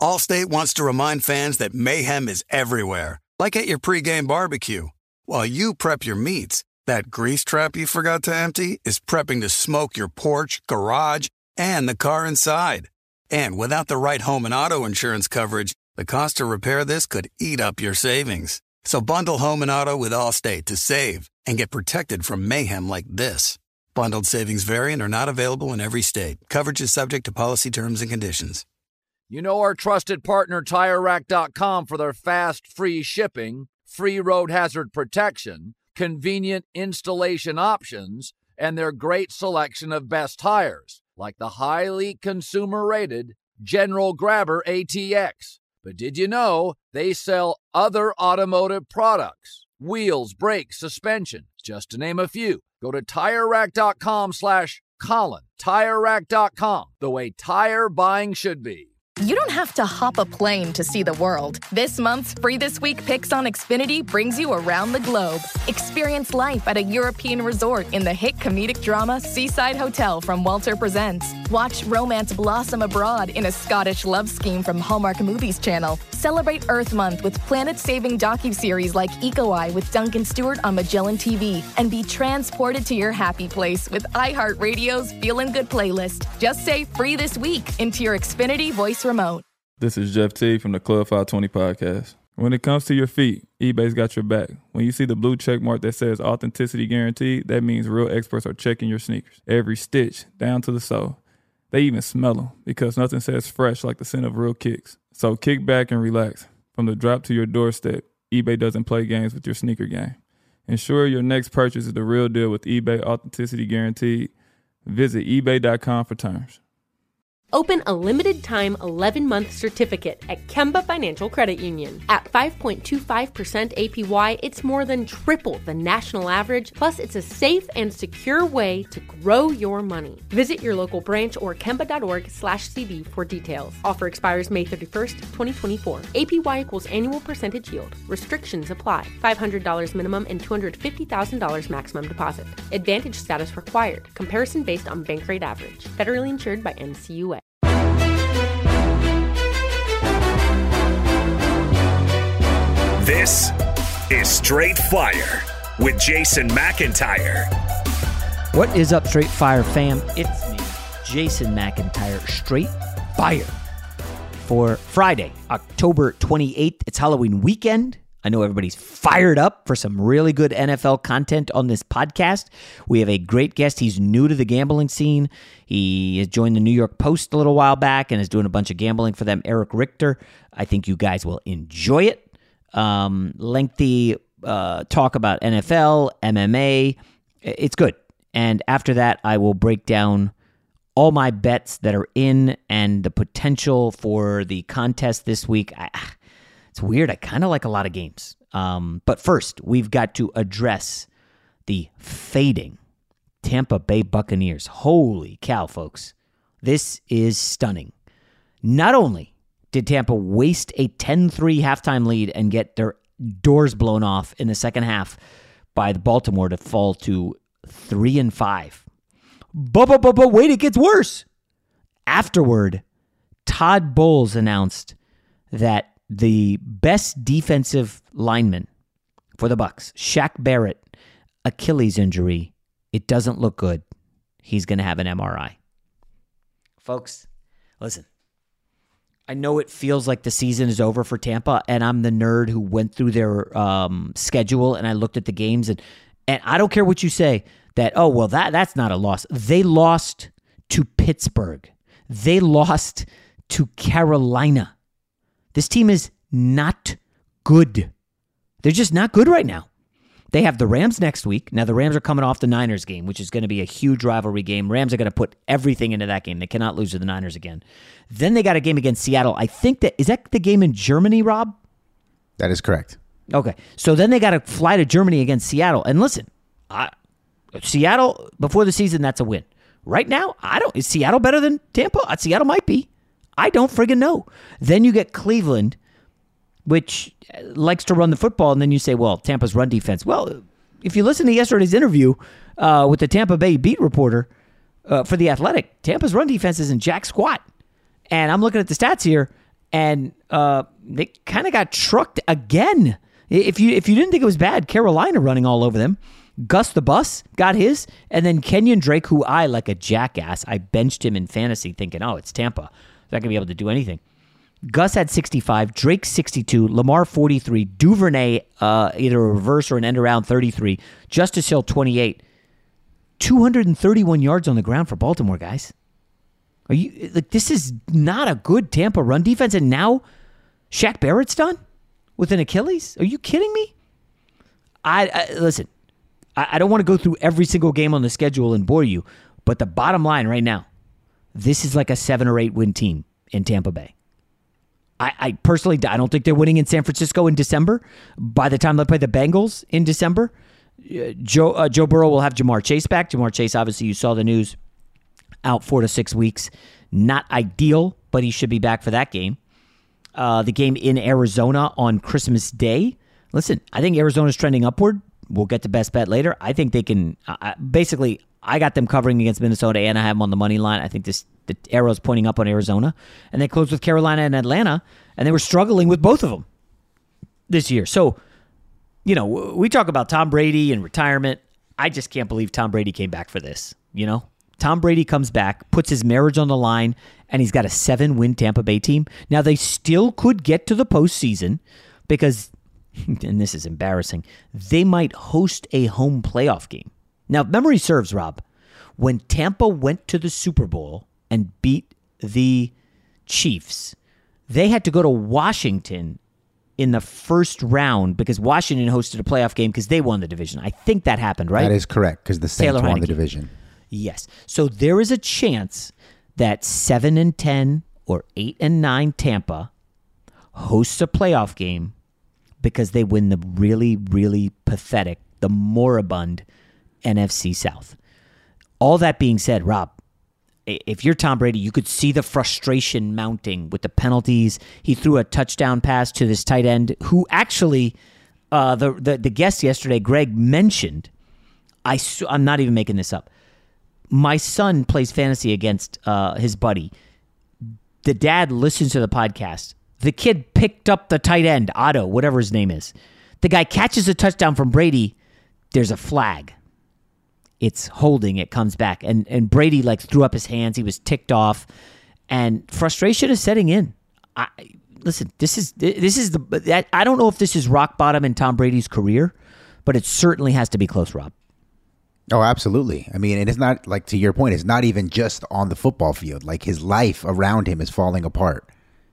Allstate wants to remind fans that mayhem is everywhere, like at your pregame barbecue. While you prep your meats, that grease trap you forgot to empty is prepping to smoke your porch, garage, and the car inside. And without the right home and auto insurance coverage, the cost to repair this could eat up your savings. So bundle home and auto with Allstate to save and get protected from mayhem like this. Bundled savings vary and are not available in every state. Coverage is subject to policy terms and conditions. You know our trusted partner TireRack.com for their fast, free shipping, free road hazard protection, convenient installation options, and their great selection of best tires, like the highly consumer-rated General Grabber ATX. But did you know they sell other automotive products? Wheels, brakes, suspension, just to name a few. Go to TireRack.com/Colin. TireRack.com, the way tire buying should be. You don't have to hop a plane to see the world. This month's Free This Week Picks on Xfinity brings you around the globe. Experience life at a European resort in the hit comedic drama Seaside Hotel from Walter Presents. Watch romance blossom abroad in a Scottish love scheme from Hallmark Movies Channel. Celebrate Earth Month with planet-saving docuseries like Eco Eye with Duncan Stewart on Magellan TV. And be transported to your happy place with iHeartRadio's Feelin' Good playlist. Just say Free This Week into your Xfinity voice remote. This is Jeff T from the Club 520 podcast. When it comes to your feet, eBay's got your back. When you see the blue check mark that says authenticity guaranteed, that means real experts are checking your sneakers. Every stitch, down to the sole. They even smell them because nothing says fresh like the scent of real kicks. So kick back and relax. From the drop to your doorstep, eBay doesn't play games with your sneaker game. Ensure your next purchase is the real deal with eBay Authenticity Guaranteed. Visit ebay.com for terms. Open a limited-time 11-month certificate at Kemba Financial Credit Union. At 5.25% APY, it's more than triple the national average, plus it's a safe and secure way to grow your money. Visit your local branch or kemba.org/cb for details. Offer expires May 31st, 2024. APY equals annual percentage yield. Restrictions apply. $500 minimum and $250,000 maximum deposit. Advantage status required. Comparison based on bank rate average. Federally insured by NCUA. This is Straight Fire with Jason McIntyre. What is up, Straight Fire fam? It's me, Jason McIntyre, Straight Fire. For Friday, October 28th, it's Halloween weekend. I know everybody's fired up for some really good NFL content on this podcast. We have a great guest. He's new to the gambling scene. He has joined the New York Post a little while back and is doing a bunch of gambling for them, Eric Richter. I think you guys will enjoy it. Lengthy talk about NFL, MMA. It's good. And after that, I will break down all my bets that are in and the potential for the contest this week. It's weird. I kind of like a lot of games. But first, we've got to address the fading Tampa Bay Buccaneers. Holy cow, folks. This is stunning. Not only did Tampa waste a 10-3 halftime lead and get their doors blown off in the second half by the Baltimore to fall to 3-5. But wait, it gets worse. Afterward, Todd Bowles announced that the best defensive lineman for the Bucs, Shaq Barrett, Achilles injury, it doesn't look good. He's going to have an MRI. Folks, listen. I know it feels like the season is over for Tampa, and I'm the nerd who went through their schedule, and I looked at the games, and I don't care what you say, that, oh, well, that's not a loss. They lost to Pittsburgh. They lost to Carolina. This team is not good. They're just not good right now. They have the Rams next week. Now, the Rams are coming off the Niners game, which is going to be a huge rivalry game. Rams are going to put everything into that game. They cannot lose to the Niners again. Then they got a game against Seattle. I think is that the game in Germany, Rob? That is correct. Okay. So then they got to fly to Germany against Seattle. And listen, Seattle, before the season, that's a win. Right now, is Seattle better than Tampa? Seattle might be. I don't friggin' know. Then you get Cleveland, which likes to run the football, and then you say, well, Tampa's run defense. Well, if you listen to yesterday's interview with the Tampa Bay beat reporter for The Athletic, Tampa's run defense isn't jack squat. And I'm looking at the stats here. And they kind of got trucked again. If you didn't think it was bad, Carolina running all over them. Gus the Bus got his. And then Kenyon Drake, who I, like a jackass, I benched him in fantasy thinking, oh, it's Tampa. They're not going to be able to do anything. Gus had 65, Drake 62, Lamar 43, Duvernay either a reverse or an end around 33, Justice Hill 28. 231 yards on the ground for Baltimore, guys. Are you like, this is not a good Tampa run defense, and now Shaq Barrett's done with an Achilles? Are you kidding me? Listen, I don't want to go through every single game on the schedule and bore you, but the bottom line right now, this is like a 7 or 8 win team in Tampa Bay. I personally, I don't think they're winning in San Francisco in December. By the time they play the Bengals in December, Joe Burrow will have Jamar Chase back. Jamar Chase, obviously, you saw the news, out 4 to 6 weeks. Not ideal, but he should be back for that game. The game in Arizona on Christmas Day. Listen, I think Arizona's trending upward. We'll get to best bet later. I think they can. Basically, I got them covering against Minnesota, and I have them on the money line. I think the arrow's pointing up on Arizona. And they closed with Carolina and Atlanta, and they were struggling with both of them this year. So, you know, we talk about Tom Brady and retirement. I just can't believe Tom Brady came back for this, you know? Tom Brady comes back, puts his marriage on the line, and he's got a 7-win Tampa Bay team. Now, they still could get to the postseason because, and this is embarrassing, they might host a home playoff game. Now, if memory serves, Rob, when Tampa went to the Super Bowl and beat the Chiefs, they had to go to Washington in the first round because Washington hosted a playoff game because they won the division. I think that happened, right? That is correct because the Saints Taylor won Heineke. the division. Yes. So there is a chance that 7-10 or 8-9 Tampa hosts a playoff game because they win the really, really pathetic, the moribund NFC South. All that being said, Rob, if you're Tom Brady, you could see the frustration mounting with the penalties. He threw a touchdown pass to this tight end who actually, the guest yesterday, Greg, mentioned, I'm not even making this up. My son plays fantasy against his buddy. The dad listens to the podcast. The kid picked up the tight end, Otto, whatever his name is. The guy catches a touchdown from Brady. There's a flag. It's holding. It comes back. And Brady like threw up his hands. He was ticked off. And frustration is setting in. Listen, this is I don't know if this is rock bottom in Tom Brady's career, but it certainly has to be close, Rob. Oh, absolutely. I mean, and it's not, like, to your point, it's not even just on the football field. Like, his life around him is falling apart.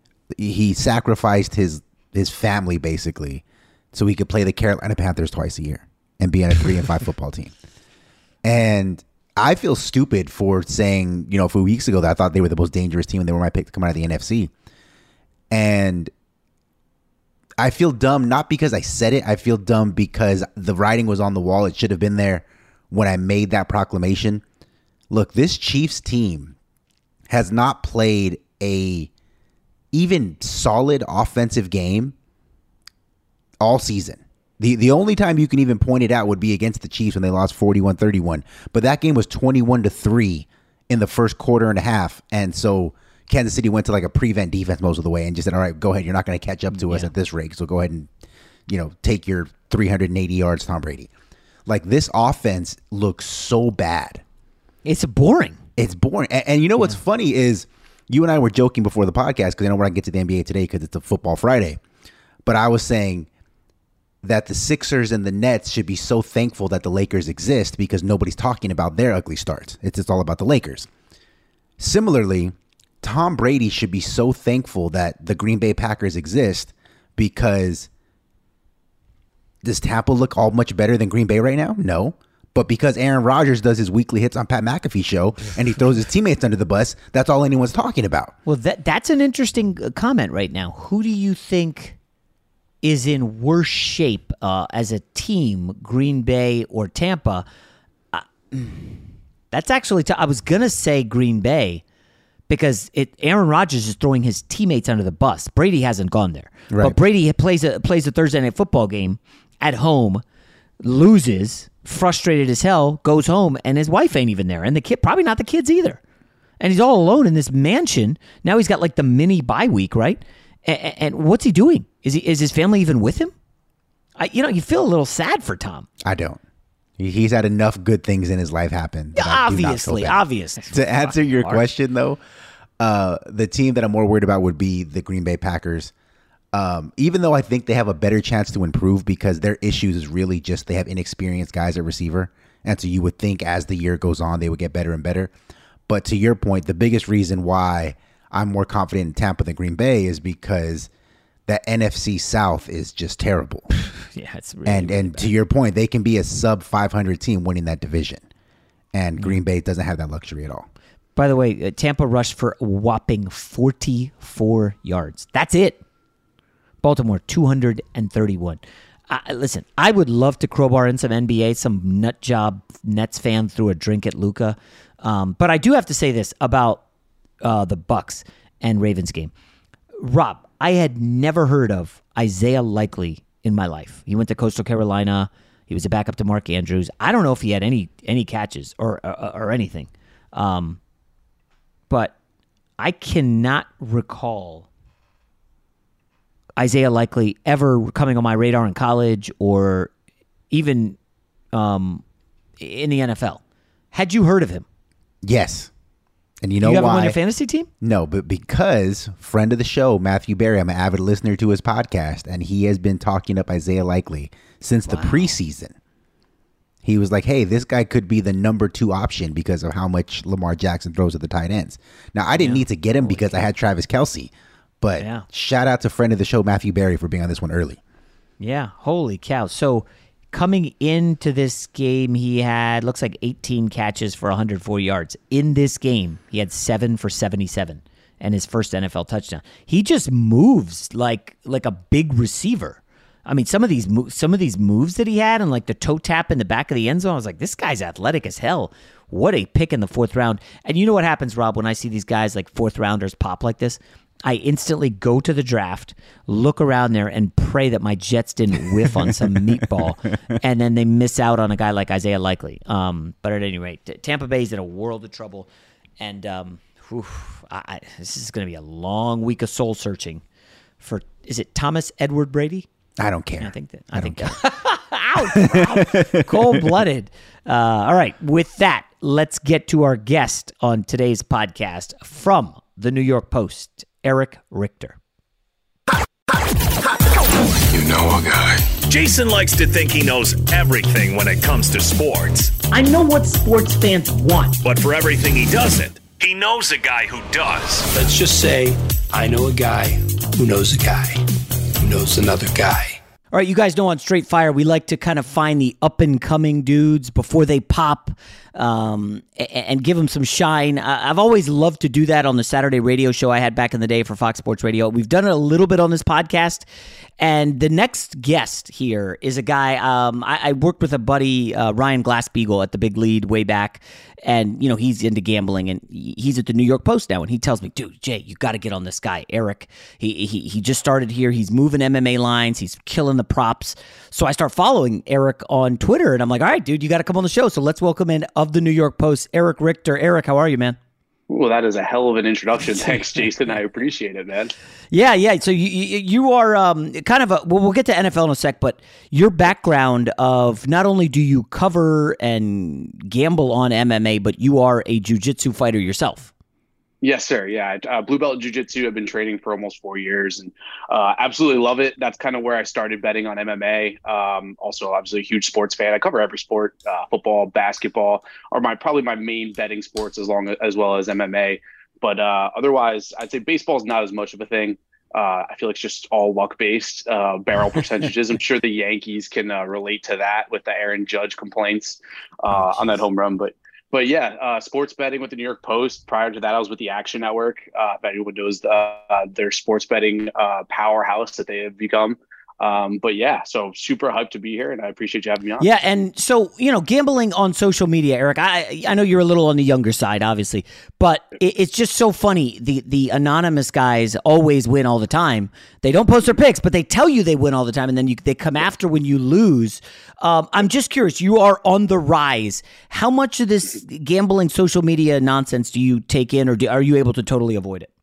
He sacrificed his family, basically, so he could play the Carolina Panthers twice a year and be on a 3-5 football team. And I feel stupid for saying, you know, a few weeks ago that I thought they were the most dangerous team and they were my pick to come out of the NFC. And I feel dumb, not because I said it. I feel dumb because the writing was on the wall. It should have been there when I made that proclamation. Look, this Chiefs team has not played a even solid offensive game all season. The only time you can even point it out would be against the Chiefs when they lost 41-31. But that game was 21-3 in the first quarter and a half. And so Kansas City went to like a prevent defense most of the way and just said, all right, go ahead. You're not going to catch up to us at this rate. So go ahead and, you know, take your 380 yards, Tom Brady. Like, this offense looks so bad. It's boring. It's boring. And you know what's funny is you and I were joking before the podcast because I know we're going to get to the NBA today because it's a football Friday. But I was saying that the Sixers and the Nets should be so thankful that the Lakers exist because nobody's talking about their ugly starts. It's all about the Lakers. Similarly, Tom Brady should be so thankful that the Green Bay Packers exist because does Tampa look all much better than Green Bay right now? No. But because Aaron Rodgers does his weekly hits on Pat McAfee show and he throws his teammates under the bus, that's all anyone's talking about. Well, that's an interesting comment right now. Who do you think is in worse shape as a team, Green Bay or Tampa? That's actually I was going to say Green Bay because Aaron Rodgers is throwing his teammates under the bus. Brady hasn't gone there. Right. But Brady plays a Thursday night football game at home, loses, frustrated as hell, goes home, and his wife ain't even there. And the kid, probably not the kids either. And he's all alone in this mansion. Now he's got like the mini bye week, right? And what's he doing? Is his family even with him? You feel a little sad for Tom. I don't. He's had enough good things in his life happen. Obviously. To answer your question, though, the team that I'm more worried about would be the Green Bay Packers. Even though I think they have a better chance to improve because their issues is really just they have inexperienced guys at receiver. And so you would think as the year goes on, they would get better and better. But to your point, the biggest reason why I'm more confident in Tampa than Green Bay is because that NFC South is just terrible. Yeah, it's really and bad. To your point, they can be a sub 500 team winning that division. And Green Bay doesn't have that luxury at all. By the way, Tampa rushed for a whopping 44 yards. That's it. Baltimore, 231. Listen, I would love to crowbar in some NBA. Some nut job Nets fan threw a drink at Luka. But I do have to say this about the Bucks and Ravens game. Rob, I had never heard of Isaiah Likely in my life. He went to Coastal Carolina. He was a backup to Mark Andrews. I don't know if he had any catches or anything. But I cannot recall Isaiah Likely ever coming on my radar in college or even in the NFL. Had you heard of him? Yes. And you know why? You have him on why? your fantasy team? No, but because friend of the show, Matthew Berry, I'm an avid listener to his podcast, and he has been talking up Isaiah Likely since the preseason. He was like, hey, this guy could be the number 2 option because of how much Lamar Jackson throws at the tight ends. Now, I didn't need to get him because I had Travis Kelce, but shout out to friend of the show, Matthew Berry, for being on this one early. Yeah, holy cow. So coming into this game, he had, looks like 18 catches for 104 yards. In this game, he had 7 for 77 and his first NFL touchdown. He just moves like a big receiver. I mean, some of these moves that he had and like the toe tap in the back of the end zone, I was like, this guy's athletic as hell. What a pick in the 4th round. And you know what happens, Rob, when I see these guys like 4th rounders pop like this? I instantly go to the draft, look around there, and pray that my Jets didn't whiff on some meatball, and then they miss out on a guy like Isaiah Likely. But at any rate, Tampa Bay's in a world of trouble, and this is going to be a long week of soul searching for. Is it Thomas Edward Brady? I don't care. I think Ouch, cold-blooded. All right, with that, let's get to our guest on today's podcast from the New York Post, Eric Richter. You know a guy. Jason likes to think he knows everything when it comes to sports. I know what sports fans want. But for everything he doesn't, he knows a guy who does. Let's just say I know a guy who knows a guy who knows another guy. All right, you guys know on Straight Fire, we like to kind of find the up-and-coming dudes before they pop and give them some shine. I've always loved to do that on the Saturday radio show I had back in the day for Fox Sports Radio. We've done it a little bit on this podcast. And the next guest here is a guy, I worked with a buddy, Ryan Glassbeagle, at the Big Lead way back. And, he's into gambling, and he's at the New York Post now. And he tells me, dude, Jay, you got to get on this guy, Eric. He just started here. He's moving MMA lines. He's killing the props. So I start following Eric on Twitter, and I'm like, all right, dude, you got to come on the show. So let's welcome in of the New York Post, Eric Richter. Eric, how are you, man? Well, that is a hell of an introduction. Thanks, Jason. I appreciate it, man. Yeah. So you are kind of we'll get to NFL in a sec, but your background of not only do you cover and gamble on MMA, but you are a jiu-jitsu fighter yourself. Yes, sir. Yeah. Blue belt jiu-jitsu. I've been training for almost 4 years and absolutely love it. That's kind of where I started betting on MMA. Also, obviously a huge sports fan. I cover every sport, football, basketball are probably my main betting sports as well as MMA. But otherwise, I'd say baseball is not as much of a thing. I feel like it's just all luck-based barrel percentages. I'm sure the Yankees can relate to that with the Aaron Judge complaints on that home run. But yeah, sports betting with the New York Post. Prior to that, I was with the Action Network. If anyone knows their sports betting powerhouse that they have become. But yeah, so super hyped to be here, and I appreciate you having me on. Yeah, and so, gambling on social media, Eric, I know you're a little on the younger side, obviously, but it's just so funny. The anonymous guys always win all the time. They don't post their picks, but they tell you they win all the time, and then they come after when you lose. I'm just curious, you are on the rise. How much of this gambling social media nonsense do you take in, or are you able to totally avoid it?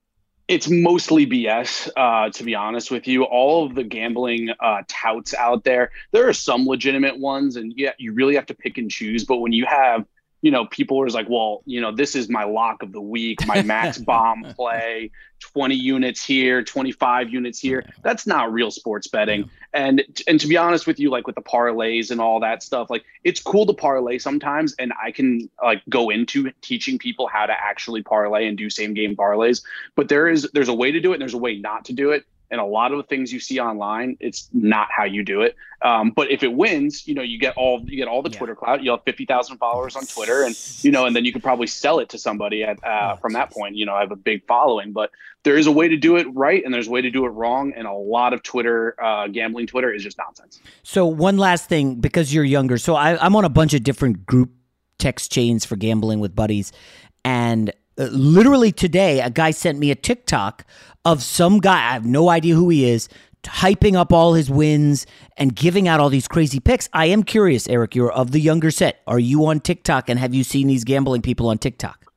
It's mostly BS, to be honest with you. All of the gambling touts out there, there are some legitimate ones, and yeah, you really have to pick and choose. But when you have, people are like, well, this is my lock of the week, my max bomb play, 20 units here, 25 units here. That's not real sports betting. And to be honest with you, like with the parlays and all that stuff, like it's cool to parlay sometimes. And I can like go into teaching people how to actually parlay and do same game parlays. But there's a way to do it and there's a way not to do it. And a lot of the things you see online, it's not how you do it. But if it wins, you get all the Twitter clout. You'll have 50,000 followers on Twitter, and and then you could probably sell it to somebody from that point. I have a big following, but there is a way to do it right, and there's a way to do it wrong. And a lot of Twitter, gambling Twitter, is just nonsense. So one last thing, because you're younger, so I'm on a bunch of different group text chains for gambling with buddies, and literally today, a guy sent me a TikTok of some guy, I have no idea who he is, hyping up all his wins and giving out all these crazy picks. I am curious, Eric, you're of the younger set. Are you on TikTok, and have you seen these gambling people on TikTok?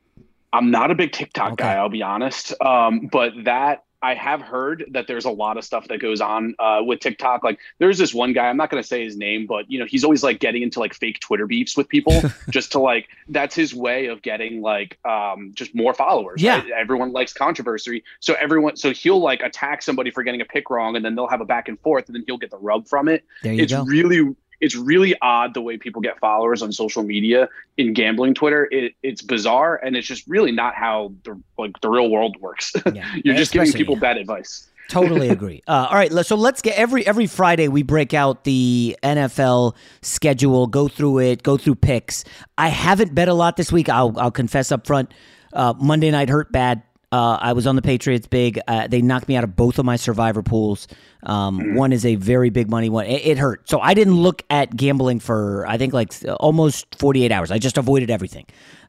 I'm not a big TikTok guy, I'll be honest. But that I have heard that there's a lot of stuff that goes on with TikTok. Like there's this one guy, I'm not going to say his name, but he's always like getting into like fake Twitter beefs with people just to like, that's his way of getting like just more followers. Yeah. Right? Everyone likes controversy. So he'll like attack somebody for getting a pick wrong, and then they'll have a back and forth, and then he'll get the rub from it. There you go. It's really odd the way people get followers on social media in gambling Twitter. It's bizarre, and it's just really not how the real world works. Yeah. You're just giving people bad advice. Totally agree. All right, so let's get every Friday we break out the NFL schedule, go through it, go through picks. I haven't bet a lot this week. I'll confess up front. Monday night hurt bad. I was on the Patriots big. They knocked me out of both of my survivor pools. One is a very big money one. It hurt. So I didn't look at gambling for, I think, like almost 48 hours. I just avoided everything.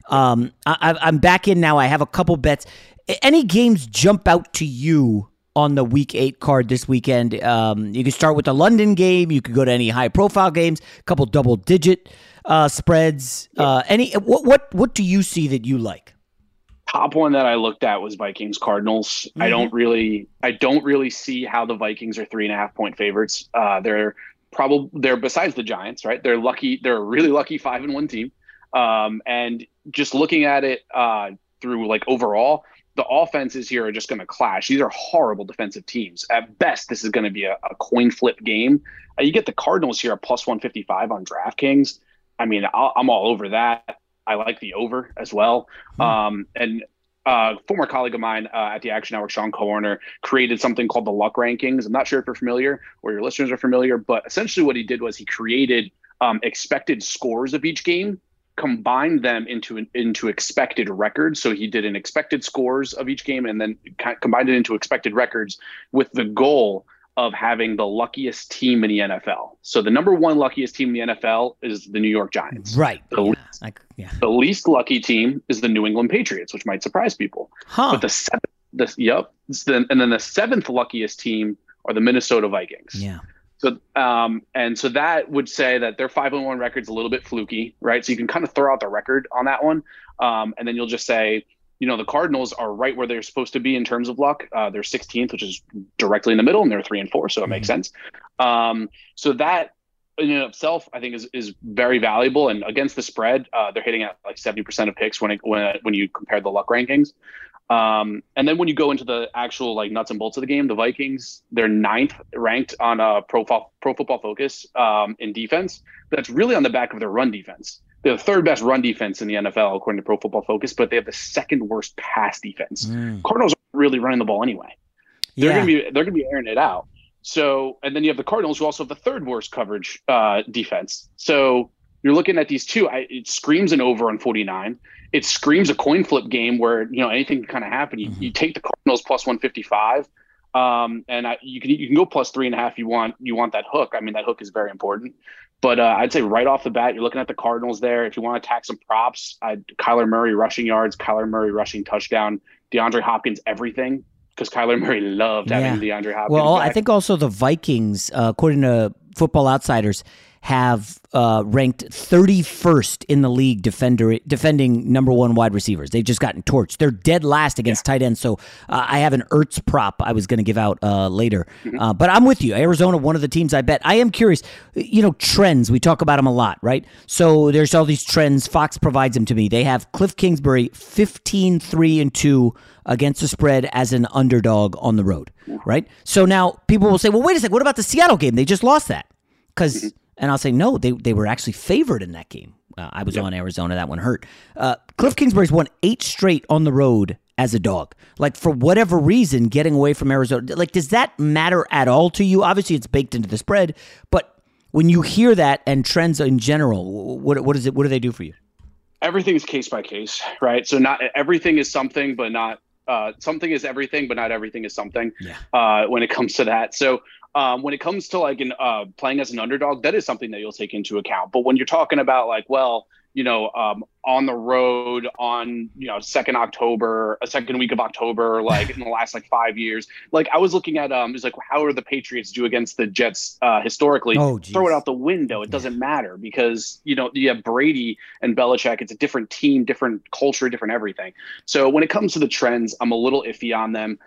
I'm back in now. I have a couple bets. Any games jump out to you on the Week 8 card this weekend? You can start with the London game. You could go to any high-profile games, a couple double-digit spreads. What do you see that you like? Top one that I looked at was Vikings Cardinals. Mm-hmm. I don't really see how the Vikings are 3.5 point favorites. They're besides the Giants, right? They're lucky. They're a really lucky 5-1 team. And just looking at it through like overall, the offenses here are just going to clash. These are horrible defensive teams. At best, this is going to be a coin flip game. You get the Cardinals here at plus 155 on DraftKings. I mean, I'm all over that. I like the over as well. And former colleague of mine at the Action Network, Sean Corner, created something called the Luck Rankings. I'm not sure if you're familiar or your listeners are familiar, but essentially what he did was he created expected scores of each game, combined them into expected records. So he did an expected scores of each game and then combined it into expected records with the goal of having the luckiest team in the NFL. So the number one luckiest team in the NFL is the New York Giants. Right. The least lucky team is the New England Patriots, which might surprise people. But the seventh luckiest team are the Minnesota Vikings. Yeah. So so that would say that their 5-1 record's a little bit fluky, right? So you can kind of throw out the record on that one. And then you'll just say, the Cardinals are right where they're supposed to be in terms of luck. They're 16th, which is directly in the middle, and they're 3-4, so it makes sense. So that in and of itself, I think, is very valuable. And against the spread, they're hitting at like 70% of picks when you compare the luck rankings. And then when you go into the actual like nuts and bolts of the game, the Vikings, they're 9th ranked on Pro Football Focus in defense. That's really on the back of their run defense. They're the third best run defense in the NFL, according to Pro Football Focus, but they have the second worst pass defense. Cardinals are really running the ball anyway. They're going to be airing it out. So, and then you have the Cardinals, who also have the third worst coverage defense. So you're looking at these two. It screams an over on 49. It screams a coin flip game where anything can kind of happen. You take the Cardinals plus 155, and you can go plus 3.5. You want that hook. I mean, that hook is very important. But I'd say right off the bat, you're looking at the Cardinals there. If you want to attack some props, Kyler Murray rushing yards, Kyler Murray rushing touchdown, DeAndre Hopkins everything, because Kyler Murray loved having DeAndre Hopkins. Well, back. I think also the Vikings, according to Football Outsiders, have ranked 31st in the league defending number one wide receivers. They've just gotten torched. They're dead last against tight ends. So I have an Ertz prop I was going to give out later. But I'm with you. Arizona, one of the teams I bet. I am curious. Trends. We talk about them a lot, right? So there's all these trends. Fox provides them to me. They have Cliff Kingsbury 15-3-2 against the spread as an underdog on the road, right? So now people will say, well, wait a second. What about the Seattle game? They just lost that. And I'll say, no, they were actually favored in that game. I was on Arizona. That one hurt. Cliff Kingsbury's won 8 straight on the road as a dog. Like, for whatever reason, getting away from Arizona, like, does that matter at all to you? Obviously, it's baked into the spread, but when you hear that and trends in general, what do they do for you? Everything's case by case, right? So not everything is something, but not something is everything, but not everything is something. When it comes to that. So when it comes to like playing as an underdog, that is something that you'll take into account. But when you're talking about like, on the road on, second week of October, like in the last like 5 years, like I was looking at, it's like, how are the Patriots do against the Jets historically? Throw it out the window. It doesn't matter because, you have Brady and Belichick. It's a different team, different culture, different everything. So when it comes to the trends, I'm a little iffy on them.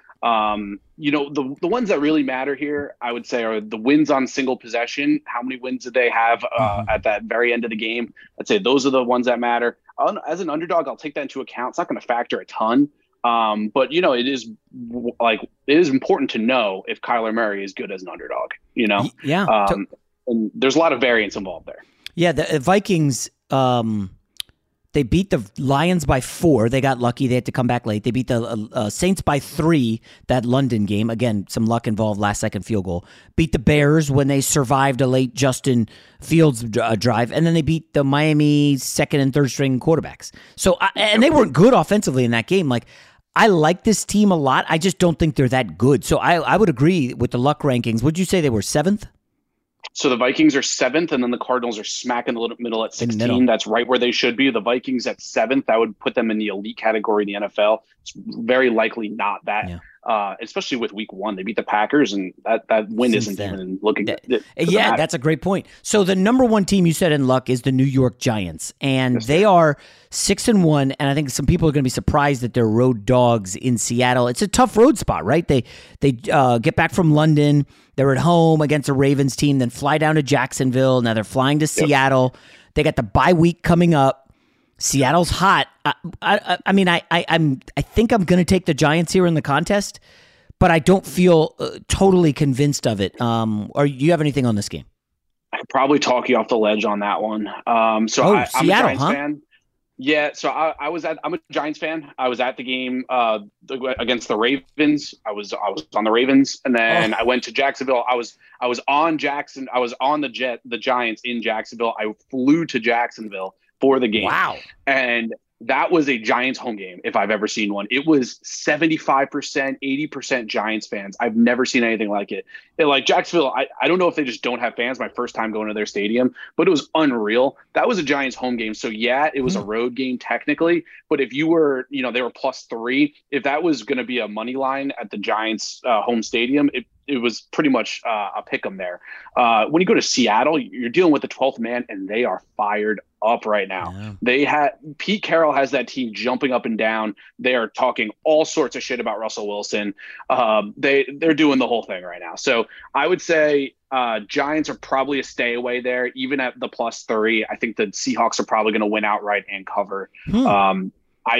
The ones that really matter here, I would say, are the wins on single possession. How many wins did they have at that very end of the game? I'd say those are the ones that matter. As an underdog, I'll take that into account. It's not going to factor a ton, but it is important to know if Kyler Murray is good as an underdog. And there's a lot of variance involved there. Yeah, the Vikings. They beat the Lions by 4. They got lucky. They had to come back late. They beat the Saints by 3, that London game. Again, some luck involved, last-second field goal. Beat the Bears when they survived a late Justin Fields drive. And then they beat the Miami second- and third-string quarterbacks. So, and they weren't good offensively in that game. Like, I like this team a lot. I just don't think they're that good. So I would agree with the luck rankings. Would you say they were 7th? So the Vikings are 7th, and then the Cardinals are smack in the middle at 16. That's right where they should be. The Vikings at 7th, I would put them in the elite category in the NFL. It's very likely not that, especially with week 1. They beat the Packers, and that win isn't even looking good. Yeah, that's a great point. So the number 1 team you said in luck is the New York Giants, and they are 6-1, and I think some people are going to be surprised that they're road dogs in Seattle. It's a tough road spot, right? They get back from London. They're at home against a Ravens team, then fly down to Jacksonville. Now they're flying to Seattle. They got the bye week coming up. Seattle's hot. I think I'm going to take the Giants here in the contest, but I don't feel totally convinced of it. Or you have anything on this game? I could probably talk you off the ledge on that one. I'm Seattle, a Giants fan. Yeah, so I'm a Giants fan. I was at the game against the Ravens. I was on the Ravens, and then I went to Jacksonville. I was on the Giants in Jacksonville. I flew to Jacksonville for the game. Wow. And that was a Giants home game if I've ever seen one. It was 75%, 80% Giants fans. I've never seen anything like it. Like Jacksonville, I don't know if they just don't have fans. My first time going to their stadium, but it was unreal. That was a Giants home game. So yeah, it was a road game technically, but if you were, they were +3, if that was going to be a money line at the Giants home stadium, it was pretty much a pick 'em there. When you go to Seattle, you're dealing with the 12th man, and they are fired up right now. Yeah. Pete Carroll has that team jumping up and down. They are talking all sorts of shit about Russell Wilson. They're doing the whole thing right now. So I would say Giants are probably a stay away there, even at the +3. I think the Seahawks are probably going to win outright and cover. I'm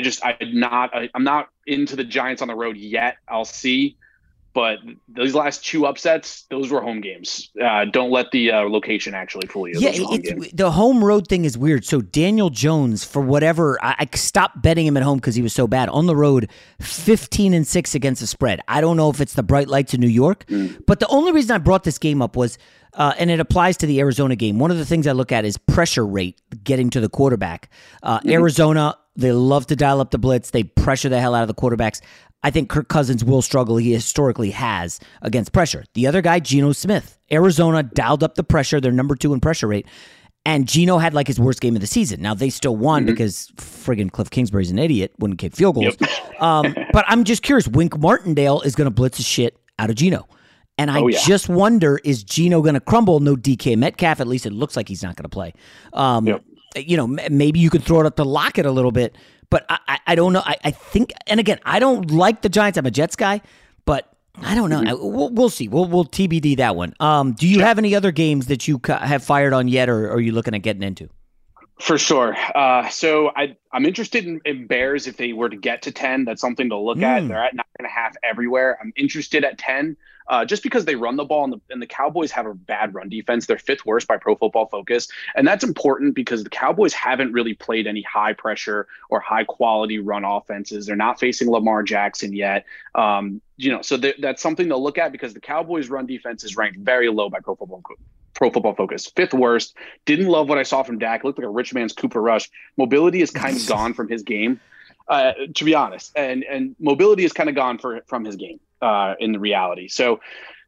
not into the Giants on the road yet. I'll see. But those last 2 upsets, those were home games. Don't let the location actually fool you. Yeah, the home road thing is weird. So Daniel Jones, for whatever, I stopped betting him at home because he was so bad. On the road, 15-6 against the spread. I don't know if it's the bright lights in New York, but the only reason I brought this game up was, and it applies to the Arizona game. One of the things I look at is pressure rate getting to the quarterback. Arizona, they love to dial up the blitz. They pressure the hell out of the quarterbacks. I think Kirk Cousins will struggle. He historically has against pressure. The other guy, Geno Smith. Arizona dialed up the pressure. They're number 2 in pressure rate. And Geno had like his worst game of the season. Now, they still won because friggin' Cliff Kingsbury's an idiot, wouldn't kick field goals. But I'm just curious. Wink Martindale is going to blitz the shit out of Geno. And I just wonder, is Geno going to crumble? No DK Metcalf. At least it looks like he's not going to play. Maybe you could throw it up to Lockett a little bit, but I don't know. I think, and again, I don't like the Giants. I'm a Jets guy, but I don't know. We'll see. We'll TBD that one. Do you have any other games that you have fired on yet, or are you looking at getting into? For sure. So I'm interested in Bears if they were to get to 10. That's something to look at. They're at 9.5 everywhere. I'm interested at 10 just because they run the ball and the Cowboys have a bad run defense. They're 5th worst by Pro Football Focus. And that's important because the Cowboys haven't really played any high pressure or high quality run offenses. They're not facing Lamar Jackson yet. So that's something to look at because the Cowboys run defense is ranked very low by Pro Football Focus, 5th worst. Didn't love what I saw from Dak. Looked like a rich man's Cooper Rush. Mobility is kind of gone from his game, to be honest. And mobility is kind of gone from his game in the reality. So,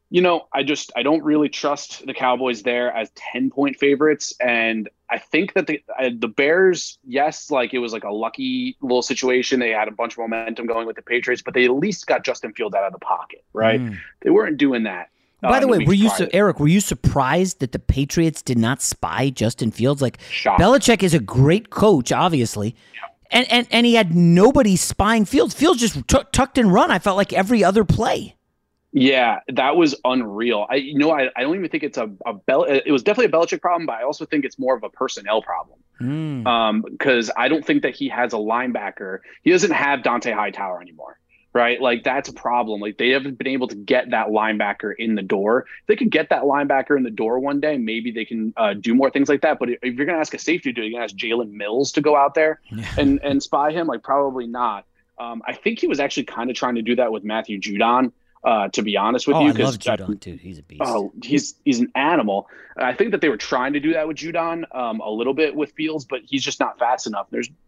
I don't really trust the Cowboys there as 10-point favorites. And I think that the Bears, yes, like it was like a lucky little situation. They had a bunch of momentum going with the Patriots, but they at least got Justin Fields out of the pocket, right? They weren't doing that. By the way, Eric, were you surprised that the Patriots did not spy Justin Fields? Like, shocked. Belichick is a great coach, obviously, and he had nobody spying Fields. Fields just tucked and run. I felt like every other play. Yeah, that was unreal. I don't even think it's it was definitely a Belichick problem, but I also think it's more of a personnel problem. Because I don't think that he has a linebacker. He doesn't have Dante Hightower anymore. Right? Like that's a problem. Like they haven't been able to get that linebacker in the door. If they could get that linebacker in the door one day, maybe they can do more things like that. But if you're going to ask a safety dude, you're going to ask Jalen Mills to go out there and spy him? Like probably not. I think he was actually kind of trying to do that with Matthew Judon. To be honest with you, I love Judon too. He's a beast. Oh, he's an animal. I think that they were trying to do that with Judon a little bit with Fields, but he's just not fast enough.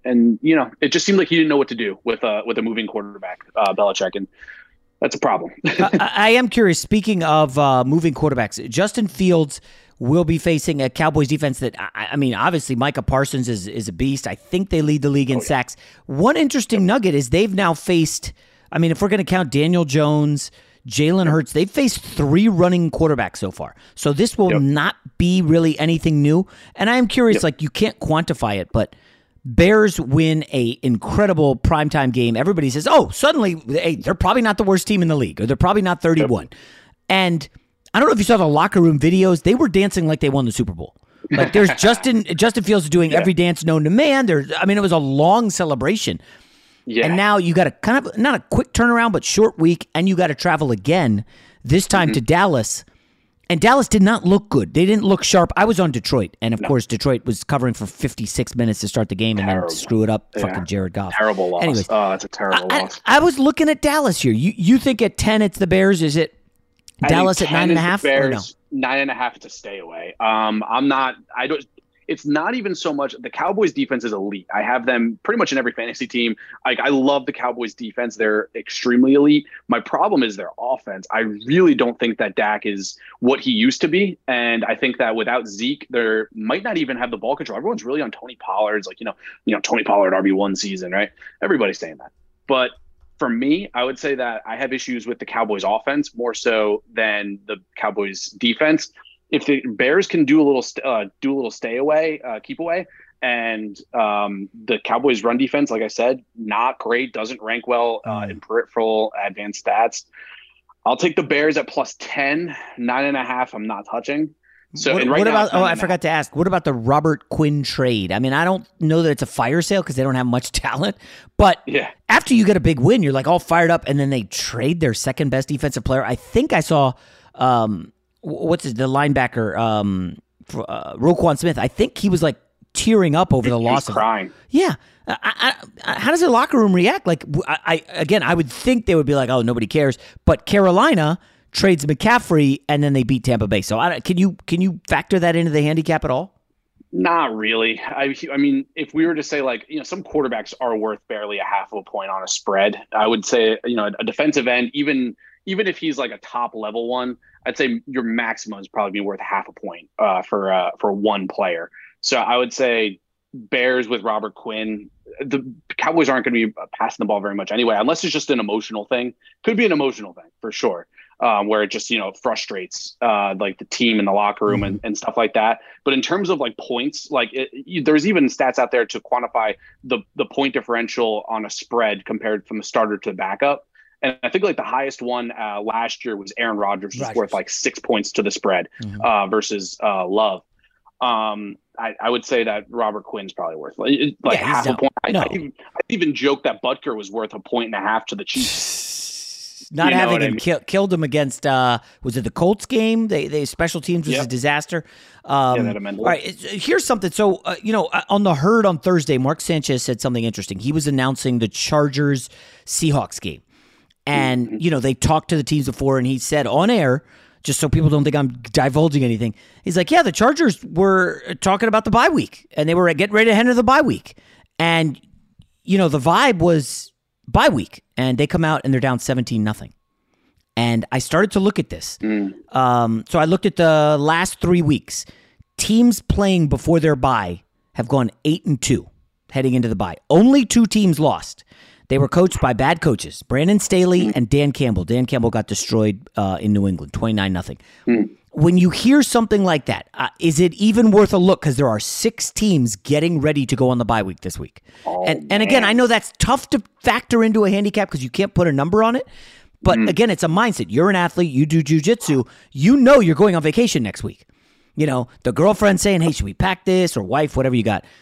It just seemed like he didn't know what to do with a moving quarterback, Belichick, and that's a problem. I am curious. Speaking of moving quarterbacks, Justin Fields will be facing a Cowboys defense that, I mean, obviously Micah Parsons is a beast. I think they lead the league in sacks. One interesting nugget is they've now faced. I mean, if we're going to count Daniel Jones, Jalen Hurts, they've faced 3 running quarterbacks so far. So this will not be really anything new. And I am curious, like you can't quantify it, but Bears win a incredible primetime game. Everybody says, oh, suddenly they're probably not the worst team in the league, or they're probably not 31. And I don't know if you saw the locker room videos. They were dancing like they won the Super Bowl. Like there's Justin Fields doing every dance known to man. It was a long celebration. Yeah. And now you got a kind of, not a quick turnaround, but short week, and you got to travel again, this time to Dallas. And Dallas did not look good. They didn't look sharp. I was on Detroit, and of course, Detroit was covering for 56 minutes to start the game and then screw it up, fucking Jared Goff. Terrible loss. Anyways, that's a terrible loss. I was looking at Dallas here. You think at 10 it's the Bears? Is it Dallas at 9.5? Bears, or no? 9.5 to stay away. It's not even so much the Cowboys defense is elite. I have them pretty much in every fantasy team. Like I love the Cowboys defense. They're extremely elite. My problem is their offense. I really don't think that Dak is what he used to be. And I think that without Zeke, they might not even have the ball control. Everyone's really on Tony Pollard's Tony Pollard RB1 season, right? Everybody's saying that. But for me, I would say that I have issues with the Cowboys offense more so than the Cowboys defense. If the Bears can do a little stay away, keep away, and the Cowboys run defense, like I said, not great, doesn't rank well in peripheral advanced stats. I'll take the Bears at plus 10, 9.5. I'm not touching. So I forgot to ask. What about the Robert Quinn trade? I mean, I don't know that it's a fire sale because they don't have much talent, but after you get a big win, you're like all fired up, and then they trade their second best defensive player. I think I saw. The linebacker, Roquan Smith? I think he was like tearing up over the loss of crying. Yeah. How does the locker room react? Like, I would think they would be like, oh, nobody cares. But Carolina trades McCaffrey and then they beat Tampa Bay. So can you factor that into the handicap at all? Not really. I mean, if we were to say like, some quarterbacks are worth barely a half of a point on a spread, I would say, a defensive end, even if he's like a top level one, I'd say your maximum is probably be worth half a point for one player. So I would say Bears with Robert Quinn. The Cowboys aren't going to be passing the ball very much anyway, unless it's just an emotional thing. Could be an emotional thing for sure. where it just, frustrates like the team in the locker room and stuff like that. But in terms of like points, like there's even stats out there to quantify the point differential on a spread compared from the starter to the backup. And I think like the highest one last year was Aaron Rodgers, was worth like 6 points to the spread versus Love. I would say that Robert Quinn's probably worth like half a point. I even joked that Butker was worth 1.5 points to the Chiefs. Not having him killed him against was it the Colts game? They special teams was a disaster. All right, here's something. So on the Herd on Thursday, Mark Sanchez said something interesting. He was announcing the Chargers Seahawks game. And, they talked to the teams before, and he said on air, just so people don't think I'm divulging anything, he's like, yeah, the Chargers were talking about the bye week, and they were getting ready to enter the bye week. And, the vibe was bye week, and they come out and they're down 17-0. And I started to look at this. So I looked at the last 3 weeks. Teams playing before their bye have gone 8-2 heading into the bye. Only 2 teams lost. They were coached by bad coaches, Brandon Staley and Dan Campbell. Dan Campbell got destroyed in New England, 29-0. When you hear something like that, is it even worth a look? Because there are 6 teams getting ready to go on the bye week this week. And again, I know that's tough to factor into a handicap because you can't put a number on it. But again, it's a mindset. You're an athlete. You do jiu-jitsu. You're going on vacation next week. The girlfriend saying, hey, should we pack this? Or wife, whatever you got.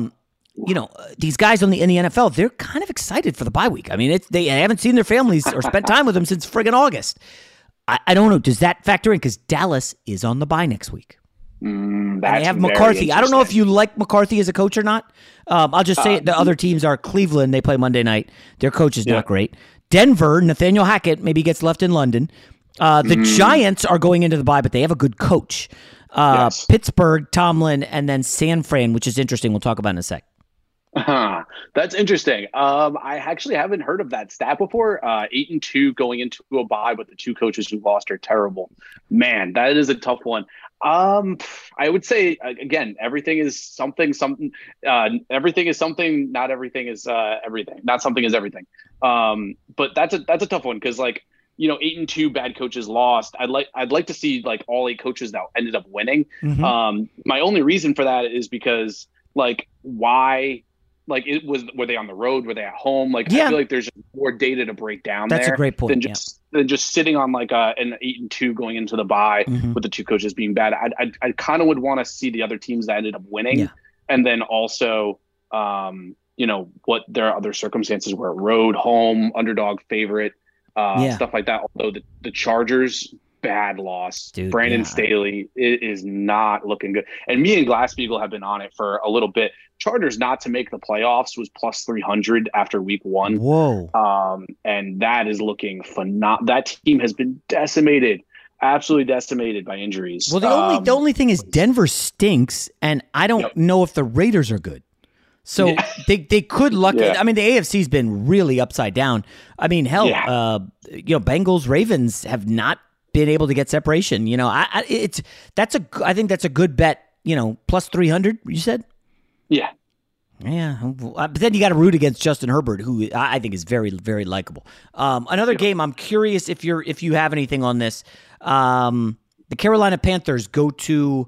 These guys in the NFL, they're kind of excited for the bye week. I mean, they haven't seen their families or spent time with them since friggin' August. I don't know. Does that factor in? Because Dallas is on the bye next week. And they have McCarthy. I don't know if you like McCarthy as a coach or not. I'll just say it. The other teams are Cleveland. They play Monday night. Their coach is not great. Denver, Nathaniel Hackett maybe gets left in London. The Giants are going into the bye, but they have a good coach. Pittsburgh, Tomlin, and then San Fran, which is interesting. We'll talk about in a sec. That's interesting. I actually haven't heard of that stat before. 8-2 going into a bye, but the 2 coaches who lost are terrible. Man, that is a tough one. I would say again, everything is something. Everything is something. Not everything is everything. Not something is everything. But that's a tough one because 8-2 bad coaches lost. I'd like to see like all 8 coaches that ended up winning. My only reason for that is because why. Were they on the road? Were they at home? I feel like there's more data to break down. That's a great point. Than just sitting on an 8-2 going into the bye with the 2 coaches being bad. I kind of would want to see the other teams that ended up winning, and then also, what their other circumstances were: road, home, underdog, favorite, stuff like that. Although the Chargers. Bad loss. Dude, Brandon Staley is not looking good. And me and Glass-Steagall have been on it for a little bit. Chargers not to make the playoffs was plus 300 after week 1. Whoa. And that is looking phenomenal. That team has been decimated, absolutely decimated by injuries. Well, the only thing is Denver stinks, and I don't know if the Raiders are good. So they could luck it. I mean, the AFC's been really upside down. I mean, hell, Bengals, Ravens have not been able to get separation. I think that's a good bet. Plus 300. You said, yeah. But then you got to root against Justin Herbert, who I think is very, very likable. Another game. I'm curious if you have anything on this. The Carolina Panthers go to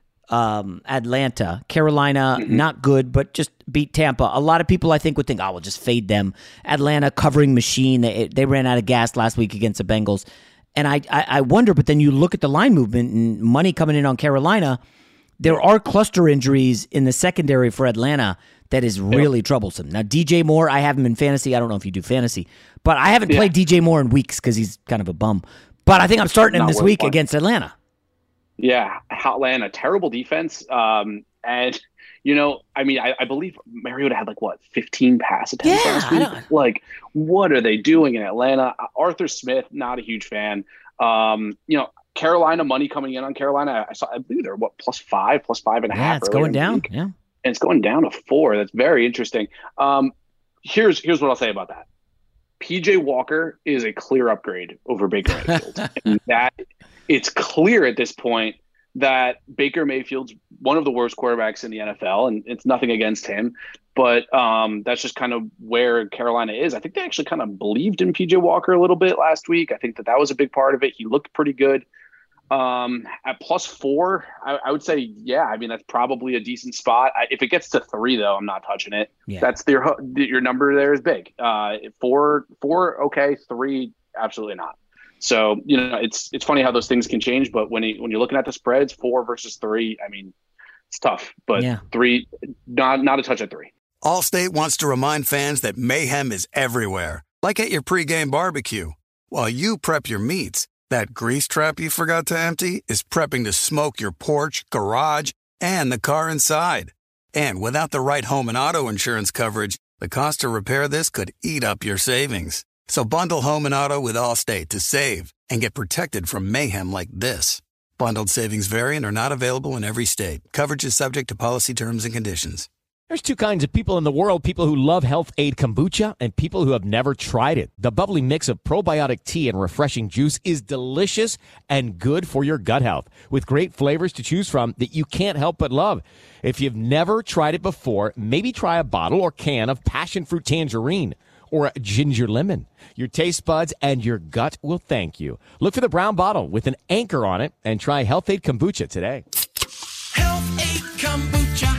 Atlanta. Carolina, not good, but just beat Tampa. A lot of people, I think, would think, we'll just fade them. Atlanta covering machine. They ran out of gas last week against the Bengals. And I wonder, but then you look at the line movement and money coming in on Carolina, there are cluster injuries in the secondary for Atlanta that is really troublesome. Now, DJ Moore, I have him in fantasy. I don't know if you do fantasy, but I haven't played DJ Moore in weeks because he's kind of a bum. But I think I'm starting him this week against Atlanta. Yeah, Atlanta, terrible defense. And, I believe Mariota had 15 pass attempts last week. What are they doing in Atlanta? Arthur Smith, not a huge fan. Carolina money coming in on Carolina. I believe they're plus 5, plus 5.5. Yeah, it's going down. Yeah, and it's going down to 4. That's very interesting. Here's what I'll say about that. PJ Walker is a clear upgrade over Baker Mayfield, and that it's clear at this point that Baker Mayfield's one of the worst quarterbacks in the NFL, and it's nothing against him. But that's just kind of where Carolina is. I think they actually kind of believed in PJ Walker a little bit last week. I think that was a big part of it. He looked pretty good. At +4, I would say, yeah, I mean, that's probably a decent spot. If it gets to 3, though, I'm not touching it. Yeah. That's your number there is big. 4, okay. 3, absolutely not. So, it's funny how those things can change, but when you're looking at the spreads, 4 versus 3, I mean, it's tough, but 3, not a touch at 3. Allstate wants to remind fans that mayhem is everywhere, like at your pregame barbecue. While you prep your meats, that grease trap you forgot to empty is prepping to smoke your porch, garage, and the car inside. And without the right home and auto insurance coverage, the cost to repair this could eat up your savings. So bundle home and auto with Allstate to save and get protected from mayhem like this. Bundled savings vary and are not available in every state. Coverage is subject to policy terms and conditions. There's two kinds of people in the world, people who love Health Aid Kombucha and people who have never tried it. The bubbly mix of probiotic tea and refreshing juice is delicious and good for your gut health, with great flavors to choose from that you can't help but love. If you've never tried it before, maybe try a bottle or can of passion fruit tangerine or a ginger lemon. Your taste buds and your gut will thank you. Look for the brown bottle with an anchor on it and try Health Aid Kombucha today. Health Aid Kombucha.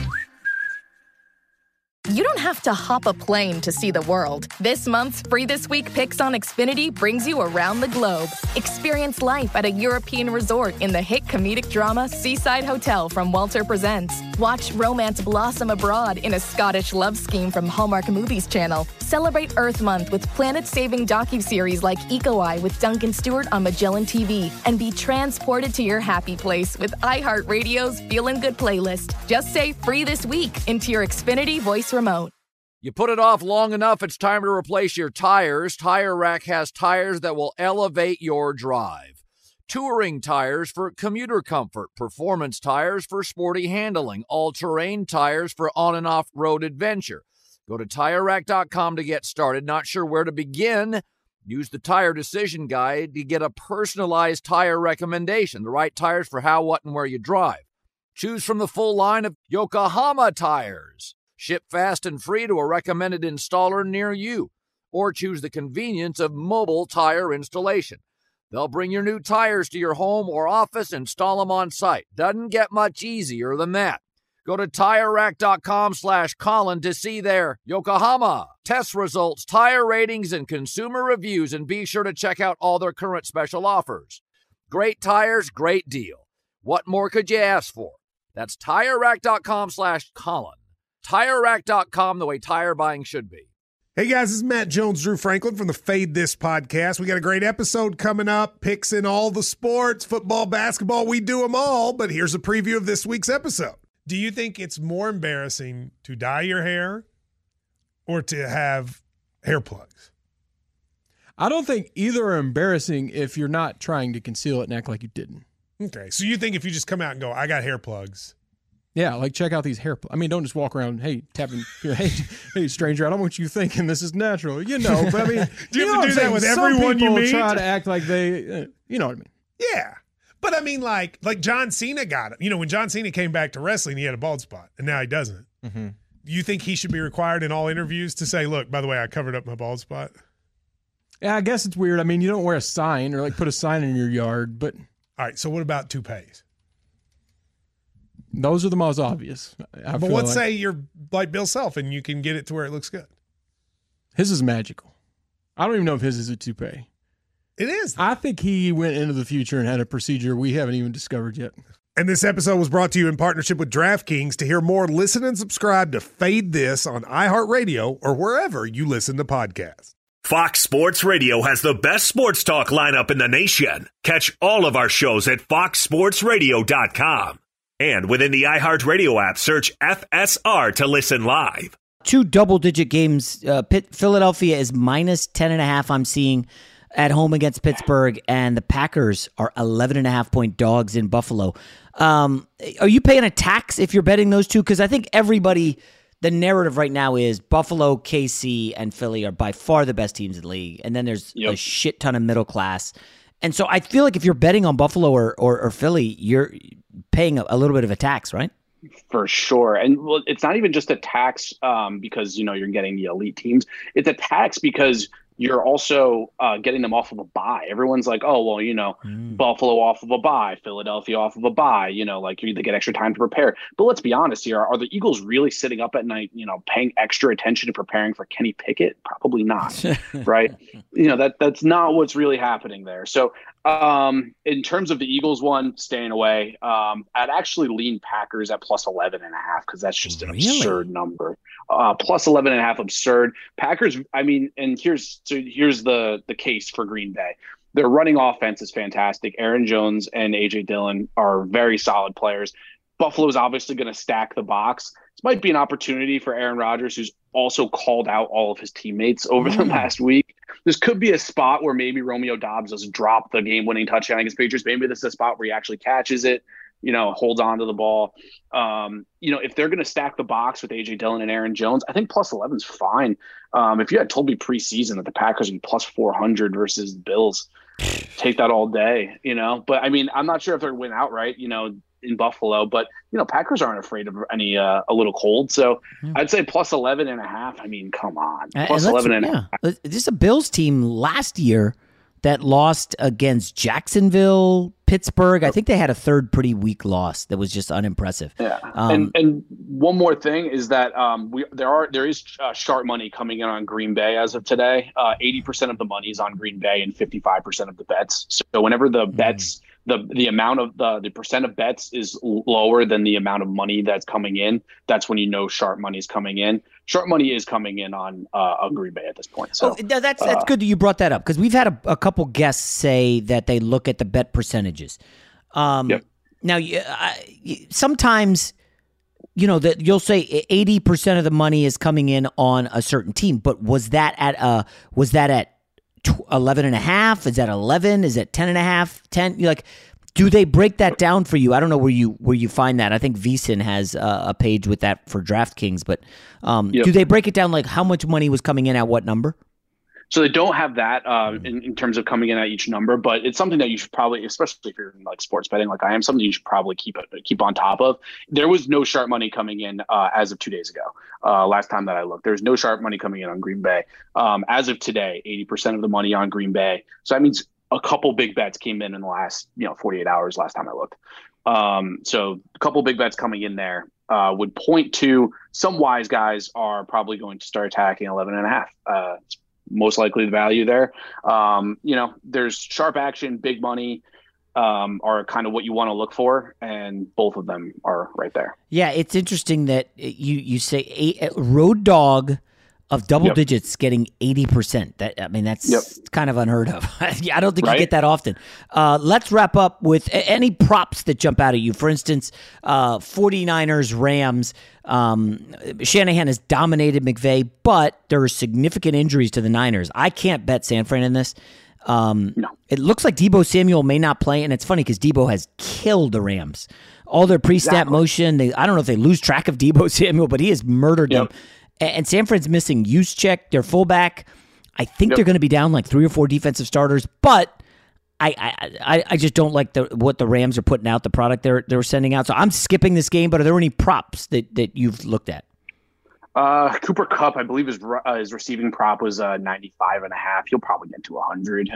You don't have to hop a plane to see the world. This month's Free This Week Picks on Xfinity brings you around the globe. Experience life at a European resort in the hit comedic drama Seaside Hotel from Walter Presents. Watch romance blossom abroad in a Scottish love scheme from Hallmark Movies Channel. Celebrate Earth Month with planet-saving docuseries like Eco Eye with Duncan Stewart on Magellan TV. And be transported to your happy place with iHeartRadio's Feelin' Good playlist. Just say Free This Week into your Xfinity voice remote. You put it off long enough, it's time to replace your tires. Tire Rack has tires that will elevate your drive. Touring tires for commuter comfort, performance tires for sporty handling, all-terrain tires for on- and off-road adventure. Go to TireRack.com to get started. Not sure where to begin? Use the Tire Decision Guide to get a personalized tire recommendation, the right tires for how, what, and where you drive. Choose from the full line of Yokohama tires. Ship fast and free to a recommended installer near you. Or choose the convenience of mobile tire installation. They'll bring your new tires to your home or office, install them on site. Doesn't get much easier than that. Go to TireRack.com/Colin to see their Yokohama test results, tire ratings, and consumer reviews, and be sure to check out all their current special offers. Great tires, great deal. What more could you ask for? That's TireRack.com/Colin. TireRack.com, the way tire buying should be. Hey guys, this is Matt Jones, Drew Franklin from the Fade This podcast. We got a great episode coming up, picks in all the sports, football, basketball, we do them all, but here's a preview of this week's episode. Do you think it's more embarrassing to dye your hair or to have hair plugs? I don't think either are embarrassing if you're not trying to conceal it and act like you didn't. Okay, so you think if you just come out and go, I got hair plugs. Yeah, like check out these hair plugs. I mean, don't just walk around, hey, tapping, hey, stranger, I don't want you thinking this is natural. But I mean, do you have to do that with everyone you meet? Try to act like they, you know what I mean? Yeah. But I mean, like John Cena got it. You know, when John Cena came back to wrestling, he had a bald spot, and now he doesn't. Mm-hmm. You think he should be required in all interviews to say, look, by the way, I covered up my bald spot? Yeah, I guess it's weird. I mean, you don't wear a sign or like put a sign in your yard, but. All right, so what about toupees? Those are the most obvious. But let's say you're like Bill Self and you can get it to where it looks good. His is magical. I don't even know if his is a toupee. It is. I think he went into the future and had a procedure we haven't even discovered yet. And this episode was brought to you in partnership with DraftKings. To hear more, listen and subscribe to Fade This on iHeartRadio or wherever you listen to podcasts. Fox Sports Radio has the best sports talk lineup in the nation. Catch all of our shows at foxsportsradio.com. And within the iHeartRadio app, search FSR to listen live. 2 double-digit games. Philadelphia is minus 10.5 I'm seeing at home against Pittsburgh, and the Packers are 11.5-point dogs in Buffalo. Are you paying a tax if you're betting those two? Because I think everybody, the narrative right now is Buffalo, KC, and Philly are by far the best teams in the league, and then there's a shit ton of middle class. And so I feel like if you're betting on Buffalo or Philly, you're paying a little bit of a tax, right? For sure. And well, it's not even just a tax because, you're getting the elite teams. It's a tax because you're also getting them off of a bye. Everyone's like, oh, well, Buffalo off of a bye, Philadelphia off of a bye, like they get extra time to prepare. But let's be honest here. Are the Eagles really sitting up at night, paying extra attention to preparing for Kenny Pickett? Probably not. Right. That's not what's really happening there. So in terms of the Eagles one, staying away, I'd actually lean Packers at plus 11.5 because that's just an absurd number. Plus 11.5, absurd. Packers, and here's the case for Green Bay. Their running offense is fantastic. Aaron Jones and A.J. Dillon are very solid players. Buffalo's obviously going to stack the box. This might be an opportunity for Aaron Rodgers, who's also called out all of his teammates over the past week. This could be a spot where maybe Romeo Doubs doesn't drop the game-winning touchdown against Patriots. Maybe this is a spot where he actually catches it, holds on to the ball. If they're going to stack the box with A.J. Dillon and Aaron Jones, I think plus 11 is fine. If you had told me preseason that the Packers would be plus 400 versus the Bills, take that all day, But, I'm not sure if they're going to win outright, in Buffalo, but Packers aren't afraid of any a little cold, so I'd say plus 11.5. Come on, plus 11.5. This is a Bills team last year that lost against Jacksonville, Pittsburgh. I think they had a third pretty weak loss that was just unimpressive. Yeah, and one more thing is that there is sharp money coming in on Green Bay as of today. 80% of the money is on Green Bay and 55% of the bets. So whenever the bets. The amount of the percent of bets is lower than the amount of money that's coming in. That's when sharp money is coming in. Sharp money is coming in on Green Bay at this point. So that's good that you brought that up because we've had a couple guests say that they look at the bet percentages. Now, sometimes that you'll say 80% of the money is coming in on a certain team, but was that at 11.5? Is that 11? Is that 10.5? 10? Do they break that down for you? I don't know where you find that. I think VSiN has a page with that for DraftKings, but do they break it down like how much money was coming in at what number? So they don't have that in terms of coming in at each number, but it's something that you should probably, especially if you're in sports betting like I am, something you should probably keep on top of. There was no sharp money coming in as of 2 days ago. Last time that I looked, there's no sharp money coming in on Green Bay. As of today, 80% of the money on Green Bay. So that means a couple big bets came in the last 48 hours. Last time I looked, so a couple big bets coming in there would point to some wise guys are probably going to start attacking 11.5. Most likely the value there. There's sharp action, big money are kind of what you want to look for, and both of them are right there. Yeah, it's interesting that you say a road dog of double digits getting 80%. That's kind of unheard of. I don't think you get that often. Let's wrap up with any props that jump out at you. For instance, 49ers, Rams. Shanahan has dominated McVay, but there are significant injuries to the Niners. I can't bet San Fran in this. It looks like Deebo Samuel may not play, and it's funny because Deebo has killed the Rams. All their pre-snap motion, I don't know if they lose track of Deebo Samuel, but he has murdered them. And San Fran's missing Juszczyk, their fullback. I think they're going to be down like 3 or 4 defensive starters, but I just don't like what the Rams are putting out, the product they're sending out. So I'm skipping this game, but are there any props that you've looked at? Cooper Kupp, I believe his receiving prop was 95.5. He'll probably get to 100.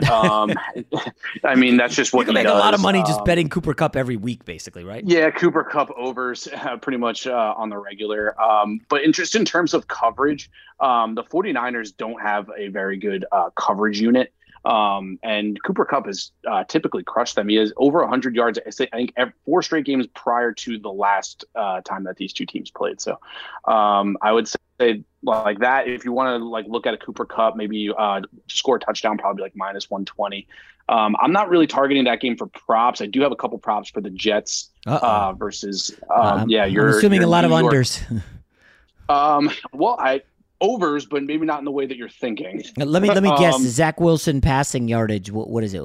That's just what you can make a lot of money just betting Cooper Kupp every week, basically, right? Yeah, Cooper Kupp overs pretty much on the regular. But just in terms of coverage, the 49ers don't have a very good coverage unit. And Cooper Kupp has typically crushed them. He has over 100 yards, I think, 4 straight games prior to the last time that these two teams played. So I would say like that. If you want to look at a Cooper Kupp, maybe score a touchdown, probably like minus 120. I'm not really targeting that game for props. I do have a couple props for the Jets versus. I'm assuming a lot of unders. Overs, but maybe not in the way that you're thinking. Let me guess. Zach Wilson passing yardage. What is it?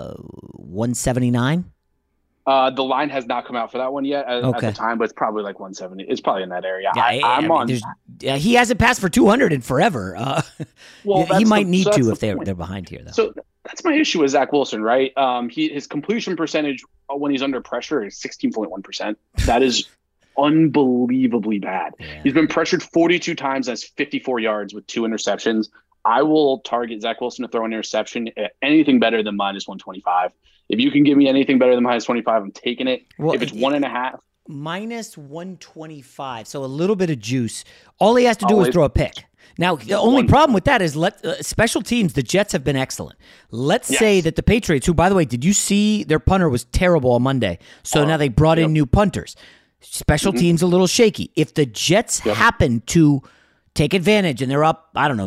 179. The line has not come out for that one yet at the time, but it's probably like 170. It's probably in that area. Yeah, he hasn't passed for 200 in forever. He might need to if they're behind here, though. So that's my issue with Zach Wilson, right? His completion percentage when he's under pressure is 16.1%. That is unbelievably bad. Yeah. He's been pressured 42 times, has 54 yards with 2 interceptions. I will target Zach Wilson to throw an interception at anything better than minus 125. If you can give me anything better than minus 25, I'm taking it. Well, if it's 1.5. Minus 125, so a little bit of juice. All he has to do is throw a pick. Now, the only problem with that is special teams, the Jets have been excellent. Let's say that the Patriots, who, by the way, did you see their punter was terrible on Monday? So now they brought in new punters. Special teams a little shaky. If the Jets happen to take advantage and they're up, I don't know,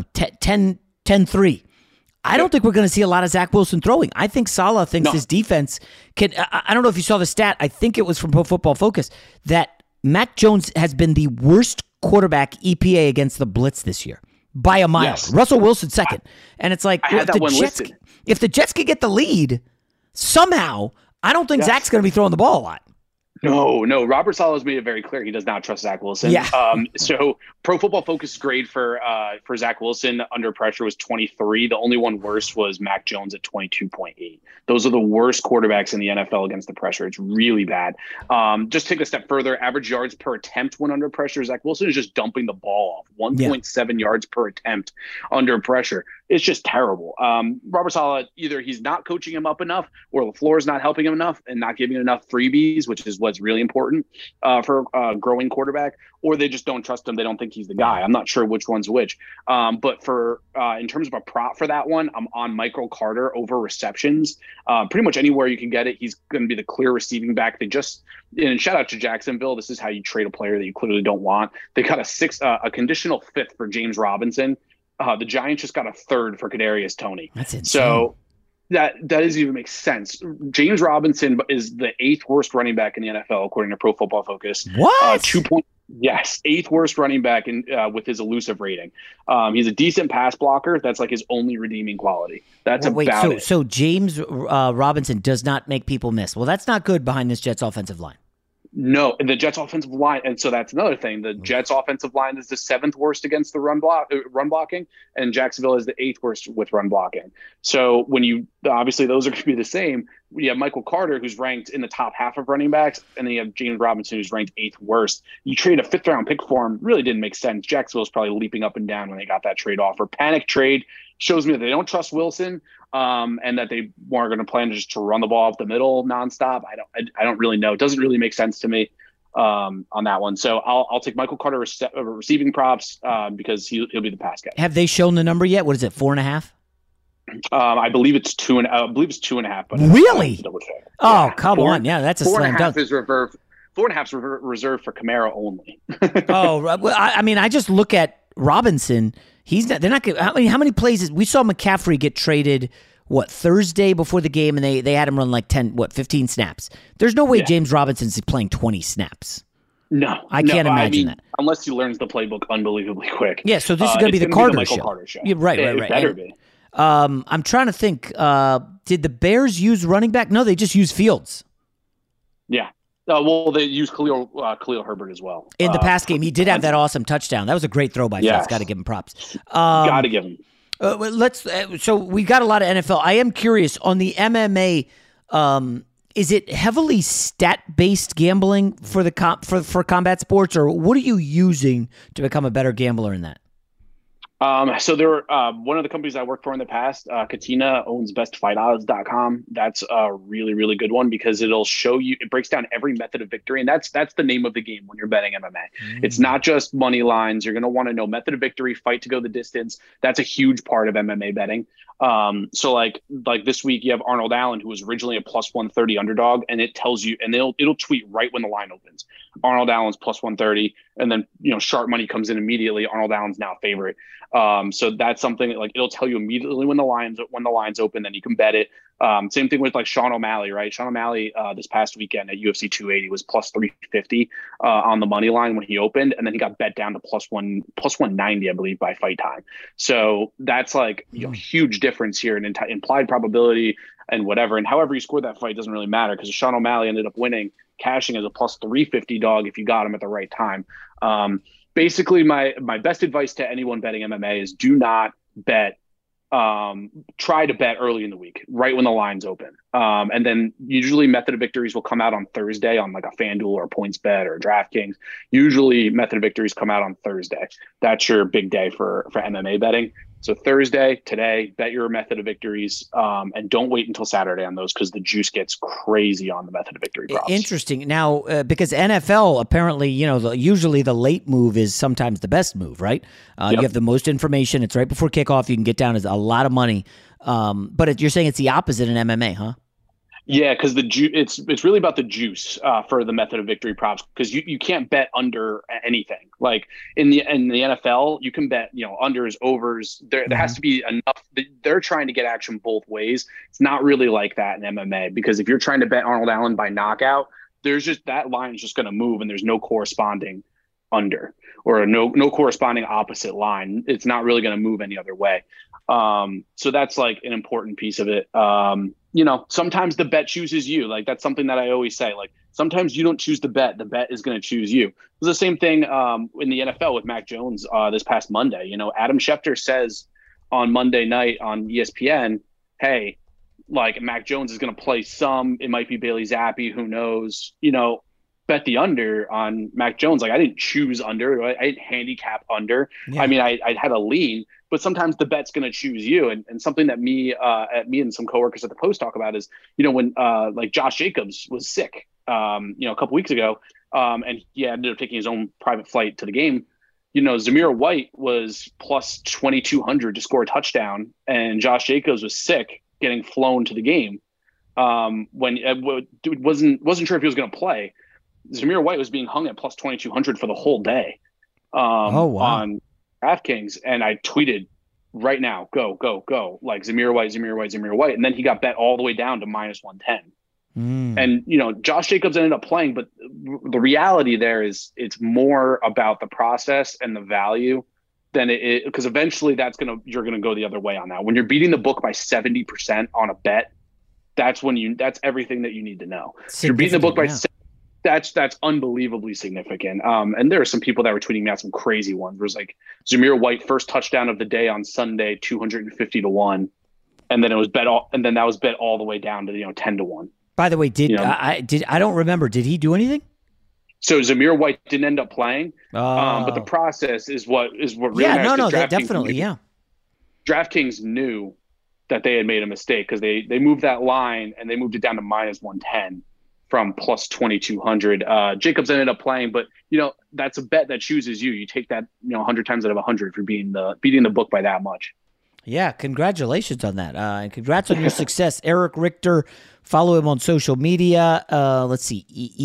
10-3, I don't think we're going to see a lot of Zach Wilson throwing. I think Saleh thinks his defense can. I don't know if you saw the stat. I think it was from Pro Football Focus that Mac Jones has been the worst quarterback EPA against the blitz this year by a mile. Yes. Russell Wilson second. And it's like, if the Jets could get the lead somehow, I don't think Zach's going to be throwing the ball a lot. No. Robert Saleh has made it very clear he does not trust Zach Wilson. Yeah. So Pro Football Focus grade for Zach Wilson under pressure was 23. The only one worse was Mac Jones at 22.8. Those are the worst quarterbacks in the NFL against the pressure. It's really bad. Just take a step further. Average yards per attempt when under pressure. Zach Wilson is just dumping the ball off. 1.7 yards per attempt under pressure. It's just terrible. Robert Saleh, either he's not coaching him up enough or LaFleur is not helping him enough and not giving enough freebies, which is what's really important for a growing quarterback, or they just don't trust him. They don't think he's the guy. I'm not sure which one's which. But for in terms of a prop for that one, I'm on Michael Carter over receptions. Pretty much anywhere you can get it. He's going to be the clear receiving back. And shout out to Jacksonville. This is how you trade a player that you clearly don't want. They got a conditional 5th for James Robinson. The Giants just got a 3rd for Kadarius Toney. That's insane. So that doesn't even make sense. James Robinson is the 8th worst running back in the NFL, according to Pro Football Focus. What? 8th worst running back with his elusive rating. He's a decent pass blocker. That's like his only redeeming quality. That's about it. So James Robinson does not make people miss. Well, that's not good behind this Jets offensive line. No, the Jets offensive line, and so that's another thing. The Jets offensive line is the 7th worst against the run blocking, and Jacksonville is the 8th worst with run blocking. So when obviously those are going to be the same. You have Michael Carter, who's ranked in the top half of running backs, and then you have James Robinson, who's ranked 8th worst. You trade a 5th round pick for him, really didn't make sense. Jacksonville's probably leaping up and down when they got that trade offer. Panic trade shows me that they don't trust Wilson. And that they weren't going to plan just to run the ball up the middle nonstop. I don't really know. It doesn't really make sense to me on that one. So I'll take Michael Carter receiving props because he'll be the pass guy. Have they shown the number yet? What is it? 4.5? I believe it's 2.5. I believe it's 2.5. But really? Come on. Yeah, that's a slam dunk. 4.5 is reserved for Kamara only. I just look at Robinson. They're not. How many plays? We saw McCaffrey get traded Thursday before the game, and they had him run like 15 snaps. There's no way James Robinson's playing 20 snaps. No, I can't imagine that. Unless he learns the playbook unbelievably quick. Yeah, so this is going to be the Carter show. Yeah, right. It better be. I'm trying to think. Did the Bears use running back? No, they just used Fields. Yeah. Well, they used Khalil Herbert as well. In the past game, he did have that awesome touchdown. That was a great throw by Fields. Got to give him props. Got to give him. So we got a lot of NFL. I am curious on the MMA. Is it heavily stat-based gambling for the for combat sports, or what are you using to become a better gambler in that? So there, one of the companies I worked for in the past, Katina owns bestfightodds.com. That's a really, really good one because it'll show you, it breaks down every method of victory. And that's the name of the game when you're betting MMA. It's not just money lines. You're going to want to know method of victory, fight to go the distance. That's a huge part of MMA betting. So like this week you have Arnold Allen, who was originally a plus 130 underdog, and it tells you, and it'll tweet right when the line opens. Arnold Allen's plus 130, and then sharp money comes in immediately. Arnold Allen's now favorite. So that's something that, it'll tell you immediately when the lines open, then you can bet it. Same thing with Sean O'Malley, right? Sean O'Malley this past weekend at UFC 280 was plus 350 on the money line when he opened, and then he got bet down to plus 190, I believe, by fight time. So that's huge difference here in implied probability and whatever. And however you score that fight doesn't really matter because Sean O'Malley ended up winning, cashing as a plus 350 dog if you got him at the right time. Basically, my best advice to anyone betting MMA is do not bet try to bet early in the week, right when the line's open. And then usually Method of Victories will come out on Thursday on like a FanDuel or a PointsBet or DraftKings. Usually Method of Victories come out on Thursday. That's your big day for MMA betting. So Thursday, today, bet your Method of Victories, and don't wait until Saturday on those because the juice gets crazy on the Method of Victory props. Interesting. Now, because NFL, apparently, usually the late move is sometimes the best move, right? You have the most information. It's right before kickoff. You can get down as a lot of money. But you're saying it's the opposite in MMA, huh? Yeah, because it's really about the juice for the Method of Victory props because you can't bet under anything. Like in the NFL, you can bet unders, overs. There has to be enough. They're trying to get action both ways. It's not really like that in MMA because if you're trying to bet Arnold Allen by knockout, there's just that line is just going to move and there's no corresponding under or no corresponding opposite line. It's not really going to move any other way. So that's like an important piece of it. Sometimes the bet chooses you. Like that's something that I always say, like sometimes you don't choose the bet is going to choose you. It was the same thing in the NFL with Mac Jones this past Monday. Adam Schefter says on Monday night on ESPN, hey, like Mac Jones is going to play some, it might be Bailey Zappi, who knows, bet the under on Mac Jones. Like I didn't choose under, right? I didn't handicap under. Yeah. I mean, I had a lean, but sometimes the bet's going to choose you. And something that me and some coworkers at the Post talk about is, when like Josh Jacobs was sick, a couple weeks ago, and he ended up taking his own private flight to the game. Zamir White was plus 2,200 to score a touchdown, and Josh Jacobs was sick, getting flown to the game. When wasn't sure if he was going to play. Zamir White was being hung at plus 2,200 for the whole day on DraftKings. And I tweeted right now, go, like Zamir White. And then he got bet all the way down to minus 110. And, Josh Jacobs ended up playing, but the reality there is it's more about the process and the value than it because eventually you're going to go the other way on that. When you're beating the book by 70% on a bet, that's everything that you need to know. If you're beating the book by that's unbelievably significant. And there are some people that were tweeting me out some crazy ones. There was like Zamir White first touchdown of the day on Sunday, 250 to 1. And then it was that was bet all the way down to 10 to 1. By the way, I don't remember. Did he do anything? So Zamir White didn't end up playing. But the process is what really matters. Definitely. DraftKings knew that they had made a mistake because they moved that line and they moved it down to minus 110. From plus 2,200. Jacobs ended up playing, but that's a bet that chooses you. You take that 100 times out of 100 for beating the book by that much. Yeah, congratulations on that, and congrats on your success, Eric Richter. Follow him on social media. Let's see,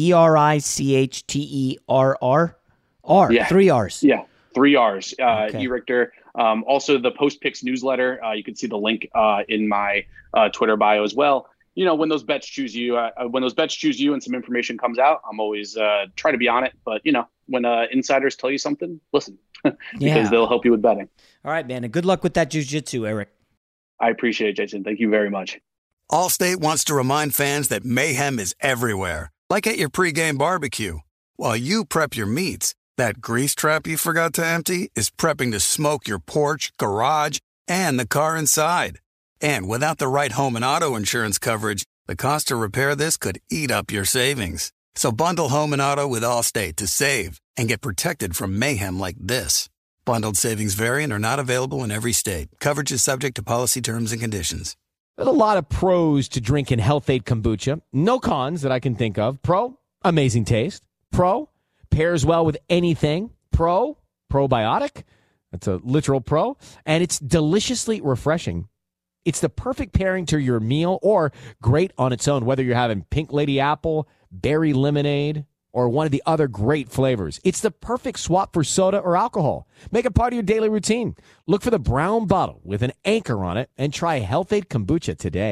ERICHTERR. Yeah. 3 R's. Yeah, 3 R's. Okay. E Richter. Also, the Post Picks newsletter. You can see the link in my Twitter bio as well. When those bets choose you, and some information comes out, I'm always try to be on it. But, when insiders tell you something, listen, because they'll help you with betting. All right, man. And good luck with that jiu-jitsu, Eric. I appreciate it, Jason. Thank you very much. Allstate wants to remind fans that mayhem is everywhere, like at your pregame barbecue. While you prep your meats, that grease trap you forgot to empty is prepping to smoke your porch, garage, and the car inside. And without the right home and auto insurance coverage, the cost to repair this could eat up your savings. So bundle home and auto with Allstate to save and get protected from mayhem like this. Bundled savings vary and are not available in every state. Coverage is subject to policy terms and conditions. There's a lot of pros to drinking Health Aid Kombucha. No cons that I can think of. Pro, amazing taste. Pro, pairs well with anything. Pro, probiotic. That's a literal pro. And it's deliciously refreshing. It's the perfect pairing to your meal or great on its own, whether you're having Pink Lady Apple, Berry Lemonade, or one of the other great flavors. It's the perfect swap for soda or alcohol. Make it part of your daily routine. Look for the brown bottle with an anchor on it and try Health Aid Kombucha today.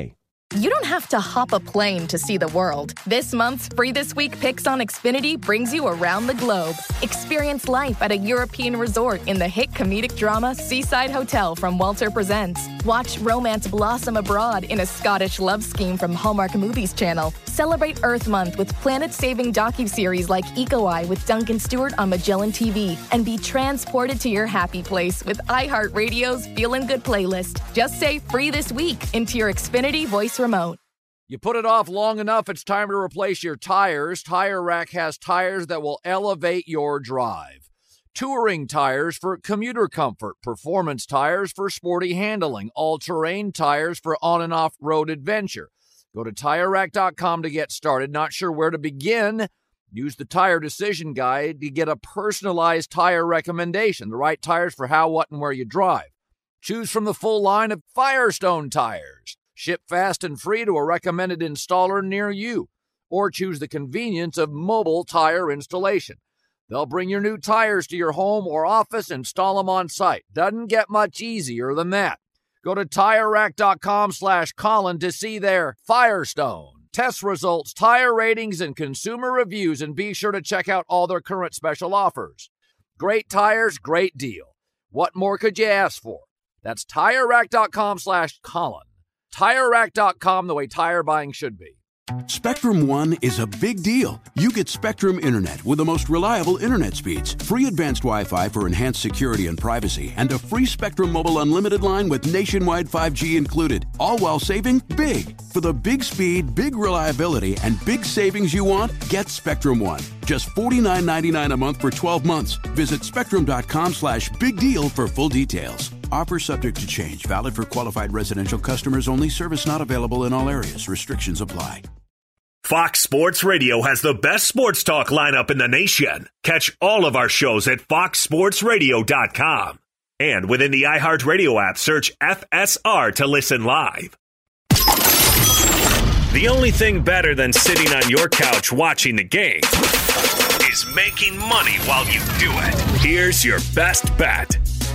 You don't have to hop a plane to see the world. This month's Free This Week Picks on Xfinity brings you around the globe. Experience life at a European resort in the hit comedic drama Seaside Hotel from Walter Presents. Watch romance blossom abroad in a Scottish love scheme from Hallmark Movies Channel. Celebrate Earth Month with planet-saving docuseries like Eco Eye with Duncan Stewart on Magellan TV. And be transported to your happy place with iHeartRadio's Feelin' Good playlist. Just say Free This Week into your Xfinity voice remote. You put it off long enough, it's time to replace your tires. Tire Rack has tires that will elevate your drive. Touring tires for commuter comfort, performance tires for sporty handling, all-terrain tires for on- and off-road adventure. Go to TireRack.com to get started. Not sure where to begin? Use the Tire Decision Guide to get a personalized tire recommendation, the right tires for how, what, and where you drive. Choose from the full line of Firestone tires. Ship fast and free to a recommended installer near you. Or choose the convenience of mobile tire installation. They'll bring your new tires to your home or office, install them on site. Doesn't get much easier than that. Go to TireRack.com/Colin to see their Firestone test results, tire ratings, and consumer reviews, and be sure to check out all their current special offers. Great tires, great deal. What more could you ask for? That's TireRack.com/Colin. TireRack.com, the way tire buying should be. Spectrum One is a big deal. You get Spectrum Internet with the most reliable internet speeds, free advanced Wi-Fi for enhanced security and privacy, and a free Spectrum Mobile Unlimited line with nationwide 5G included, all while saving big. For the big speed, big reliability, and big savings you want, get Spectrum One. Just $49.99 a month for 12 months. Visit spectrum.com/big deal for full details. Offer subject to change. Valid for qualified residential customers only. Service not available in all areas. Restrictions apply. Fox Sports Radio has the best sports talk lineup in the nation. Catch all of our shows at foxsportsradio.com. And within the iHeartRadio app, search FSR to listen live. The only thing better than sitting on your couch watching the game is making money while you do it. Here's your best bet.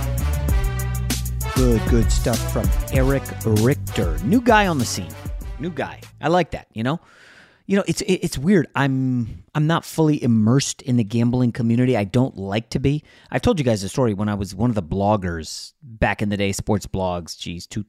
Good stuff from Eric Richter. New guy on the scene. New guy. I like that, you know? It's weird. I'm not fully immersed in the gambling community. I don't like to be. I've told you guys a story when I was one of the bloggers back in the day, sports blogs,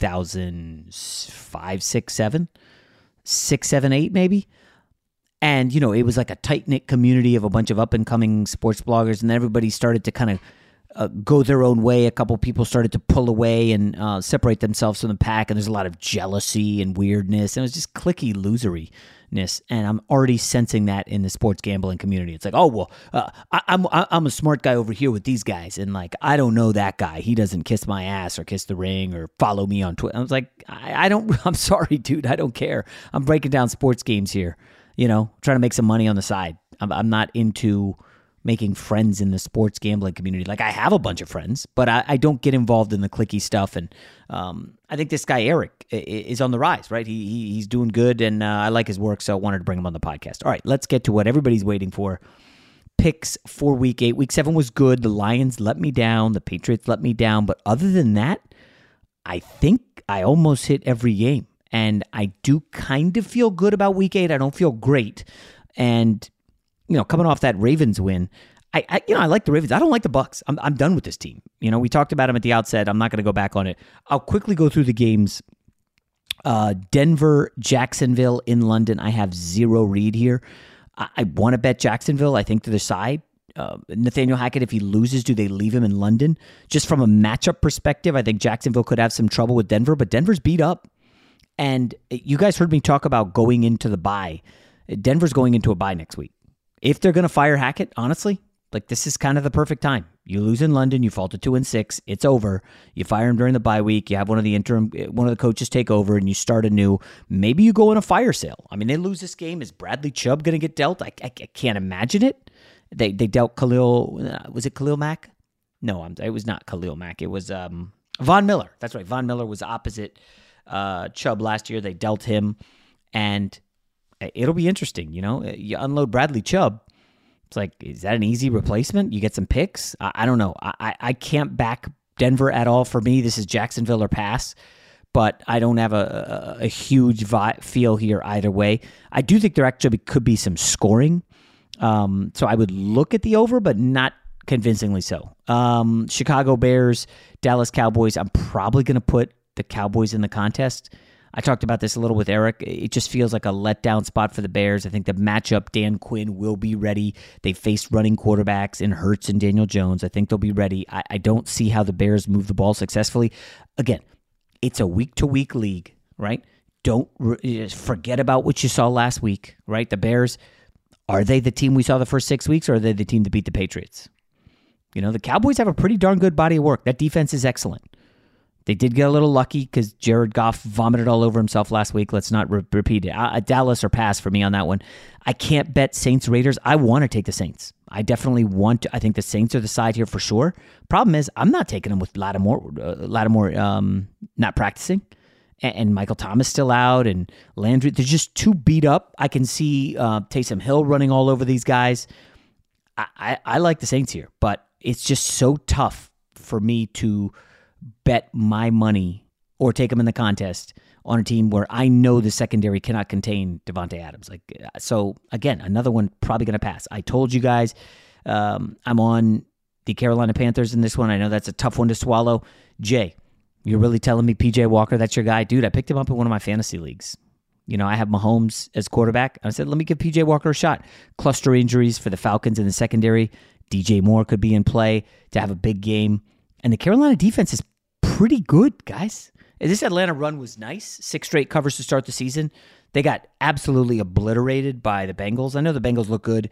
2005, 6, 7, 6, 7, 8 maybe. And, it was like a tight-knit community of a bunch of up-and-coming sports bloggers, and everybody started to kind of go their own way. A couple people started to pull away and separate themselves from the pack, and there's a lot of jealousy and weirdness, and it was just cliquey losery. And I'm already sensing that in the sports gambling community. It's like, oh well, I'm a smart guy over here with these guys, and like I don't know that guy. He doesn't kiss my ass or kiss the ring or follow me on Twitter. I was like, I don't. I'm sorry, dude. I don't care. I'm breaking down sports games here. Trying to make some money on the side. I'm not into making friends in the sports gambling community. Like I have a bunch of friends, but I don't get involved in the cliquey stuff. And I think this guy, Eric, is on the rise, right? He's doing good, and I like his work, so I wanted to bring him on the podcast. All right, let's get to what everybody's waiting for. Picks for Week 8. Week 7 was good. The Lions let me down. The Patriots let me down. But other than that, I think I almost hit every game. And I do kind of feel good about Week 8. I don't feel great. And coming off that Ravens win, I like the Ravens. I don't like the Bucs. I'm done with this team. We talked about them at the outset. I'm not going to go back on it. I'll quickly go through the games. Denver, Jacksonville in London. I have zero read here. I want to bet Jacksonville. I think to the side. Nathaniel Hackett, if he loses, do they leave him in London? Just from a matchup perspective, I think Jacksonville could have some trouble with Denver, but Denver's beat up. And you guys heard me talk about going into the bye. Denver's going into a bye next week. If they're going to fire Hackett, honestly, like this is kind of the perfect time. You lose in London, you fall to 2-6, it's over. You fire him during the bye week. You have one of the coaches take over, and you start anew. Maybe you go in a fire sale. I mean, they lose this game. Is Bradley Chubb going to get dealt? I can't imagine it. They dealt Khalil. Was it Khalil Mack? No, it was not Khalil Mack. It was Von Miller. That's right. Von Miller was opposite Chubb last year. They dealt him, and it'll be interesting. You unload Bradley Chubb. It's like, is that an easy replacement? You get some picks? I don't know. I can't back Denver at all. For me, this is Jacksonville or pass. but I don't have a huge feel here either way. I do think there actually could be some scoring. So I would look at the over, but not convincingly so. Chicago Bears, Dallas Cowboys. I'm probably going to put the Cowboys in the contest. I talked about this a little with Eric. It just feels like a letdown spot for the Bears. I think the matchup, Dan Quinn will be ready. They faced running quarterbacks in Hurts and Daniel Jones. I think they'll be ready. I don't see how the Bears move the ball successfully. Again, it's a week-to-week league, right? Don't forget about what you saw last week, right? The Bears, are they the team we saw the first 6 weeks, or are they the team that beat the Patriots? You know, the Cowboys have a pretty darn good body of work. That defense is excellent. They did get a little lucky because Jared Goff vomited all over himself last week. Let's not repeat it. Dallas or pass for me on that one. I can't bet Saints Raiders. I want to take the Saints. I definitely want to. I think the Saints are the side here for sure. Problem is, I'm not taking them with Lattimore not practicing, and Michael Thomas still out, and Landry. They're just too beat up. I can see Taysom Hill running all over these guys. I like the Saints here, but it's just so tough for me to bet my money or take them in the contest on a team where I know the secondary cannot contain Devontae Adams. So again, another one probably going to pass. I told you guys I'm on the Carolina Panthers in this one. I know that's a tough one to swallow. Jay, you're really telling me PJ Walker, that's your guy? Dude, I picked him up in one of my fantasy leagues. You know, I have Mahomes as quarterback. I said, let me give PJ Walker a shot. Cluster injuries for the Falcons in the secondary. DJ Moore could be in play to have a big game. And the Carolina defense is pretty good, guys. This Atlanta run was nice. 6 straight covers to start the season. They got absolutely obliterated by the Bengals. I know the Bengals look good.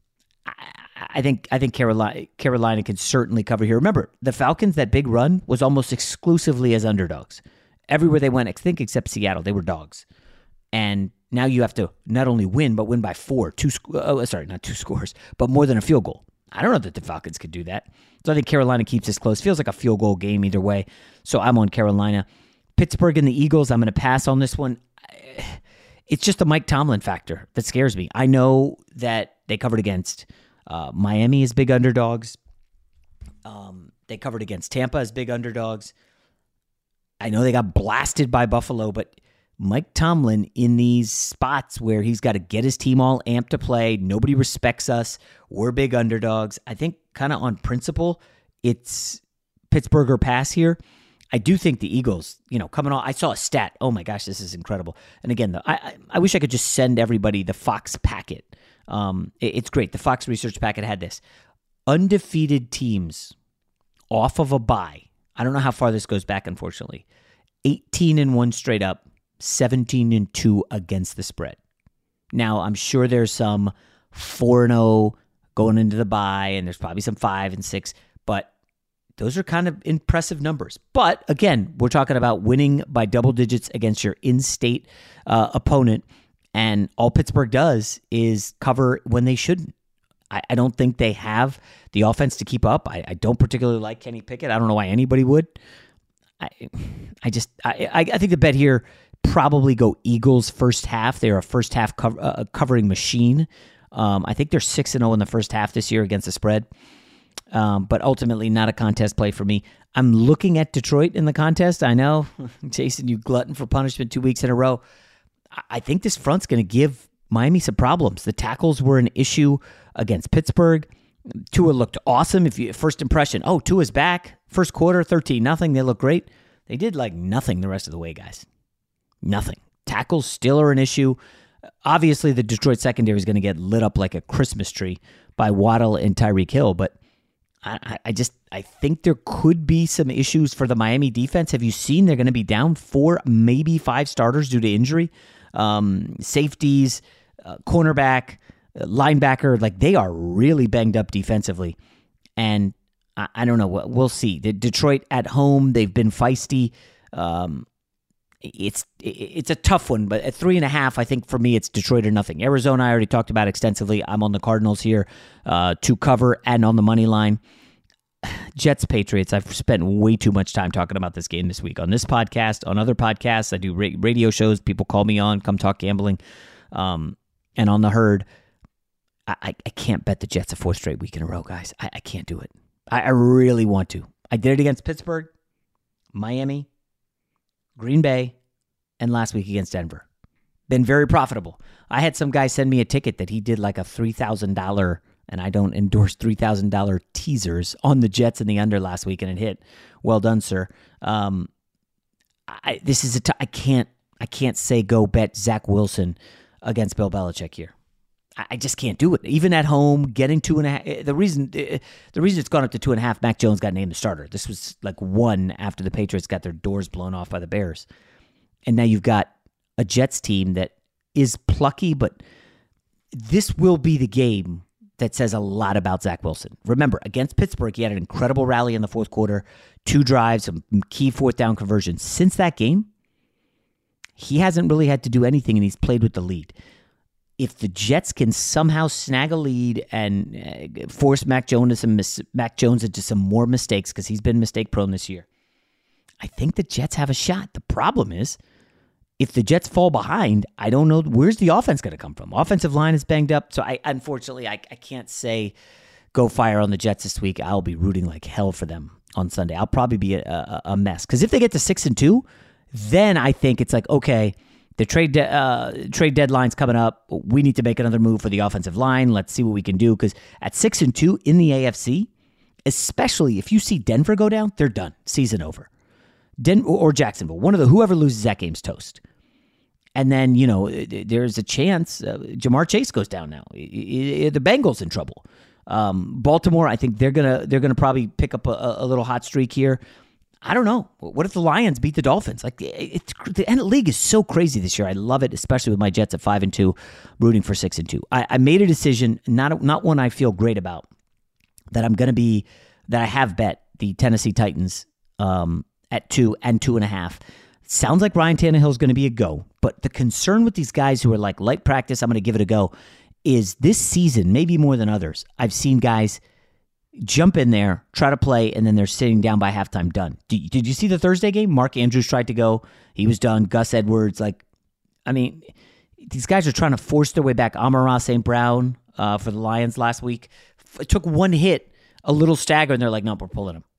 I think Carolina can certainly cover here. Remember, the Falcons, that big run was almost exclusively as underdogs. Everywhere they went, I think except Seattle, they were dogs. And now you have to not only win, but win by 4. Not 2 scores, but more than a field goal. I don't know that the Falcons could do that. So I think Carolina keeps this close. Feels like a field goal game either way. So I'm on Carolina. Pittsburgh and the Eagles, I'm going to pass on this one. It's just the Mike Tomlin factor that scares me. I know that they covered against Miami as big underdogs. They covered against Tampa as big underdogs. I know they got blasted by Buffalo, but Mike Tomlin in these spots where he's got to get his team all amped to play, nobody respects us, we're big underdogs. I think kind of on principle, it's Pittsburgh or pass here. I do think the Eagles, coming on, I saw a stat. Oh my gosh, this is incredible. And again, I wish I could just send everybody the Fox packet. It's great. The Fox research packet had this. Undefeated teams off of a bye. I don't know how far this goes back, unfortunately. 18-1 straight up. 17-2 against the spread. Now, I'm sure there's some 4-0 going into the bye, and there's probably some 5-6, but those are kind of impressive numbers. But again, we're talking about winning by double digits against your in-state opponent, and all Pittsburgh does is cover when they shouldn't. I don't think they have the offense to keep up. I don't particularly like Kenny Pickett. I don't know why anybody would. I think the bet here probably go Eagles first half. They're a first half covering machine. I think they're 6-0 in the first half this year against the spread. But ultimately not a contest play for me. I'm looking at Detroit in the contest. I know, Jason, you glutton for punishment 2 weeks in a row. I think this front's going to give Miami some problems. The tackles were an issue against Pittsburgh. Tua looked awesome. First impression, Tua's back. First quarter, 13-0. They look great. They did like nothing the rest of the way, guys. Nothing. Tackles still are an issue. Obviously, the Detroit secondary is going to get lit up like a Christmas tree by Waddle and Tyreek Hill, but I think there could be some issues for the Miami defense. Have you seen they're going to be down 4, maybe 5 starters due to injury? Safeties, cornerback, linebacker, like they are really banged up defensively. And I don't know. We'll see. Detroit at home, they've been feisty. It's a tough one, but at 3.5, I think for me it's Detroit or nothing. Arizona, I already talked about extensively. I'm on the Cardinals here to cover and on the money line. Jets, Patriots. I've spent way too much time talking about this game this week on this podcast, on other podcasts. I do radio shows. People call me on, come talk gambling, and on the herd. I can't bet the Jets a 4th straight week in a row, guys. I can't do it. I really want to. I did it against Pittsburgh, Miami. Green Bay, and last week against Denver. Been very profitable. I had some guy send me a ticket that he did like a $3,000, and I don't endorse $3,000 teasers on the Jets in the under last week, and it hit. Well done, sir. I can't say go bet Zach Wilson against Bill Belichick here. I just can't do it. Even at home, getting 2.5. The reason it's gone up to 2.5, Mac Jones got named the starter. This was like 1 after the Patriots got their doors blown off by the Bears. And now you've got a Jets team that is plucky, but this will be the game that says a lot about Zach Wilson. Remember, against Pittsburgh, he had an incredible rally in the fourth quarter, 2 drives, some key fourth down conversions. Since that game, he hasn't really had to do anything, and he's played with the lead. If the Jets can somehow snag a lead and force Mac Jones into some more mistakes, because he's been mistake-prone this year, I think the Jets have a shot. The problem is, if the Jets fall behind, I don't know, where's the offense going to come from? Offensive line is banged up, so unfortunately, I can't say go fire on the Jets this week. I'll be rooting like hell for them on Sunday. I'll probably be a mess, because if they get to 6-2, then I think it's like, okay, the trade deadline's coming up. We need to make another move for the offensive line. Let's see what we can do, because at 6-2 in the AFC, especially if you see Denver go down, they're done. Season over. Or Jacksonville. Whoever loses that game's toast. And then, there's a chance Jamar Chase goes down now. The Bengals in trouble. Baltimore, I think they're gonna probably pick up a little hot streak here. I don't know. What if the Lions beat the Dolphins? Like, the league is so crazy this year. I love it, especially with my Jets at 5-2, rooting for 6-2. I made a decision, not one I feel great about, that I have bet the Tennessee Titans at 2 and 2.5. Sounds like Ryan Tannehill's going to be a go, but the concern with these guys who are like light practice, I'm going to give it a go, is this season, maybe more than others, I've seen guys jump in there, try to play, and then they're sitting down by halftime, done. Did you see the Thursday game? Mark Andrews tried to go. He was done. Gus Edwards, these guys are trying to force their way back. Amon-Ra St. Brown for the Lions last week. It took one hit, a little stagger, and they're like, no, we're pulling him.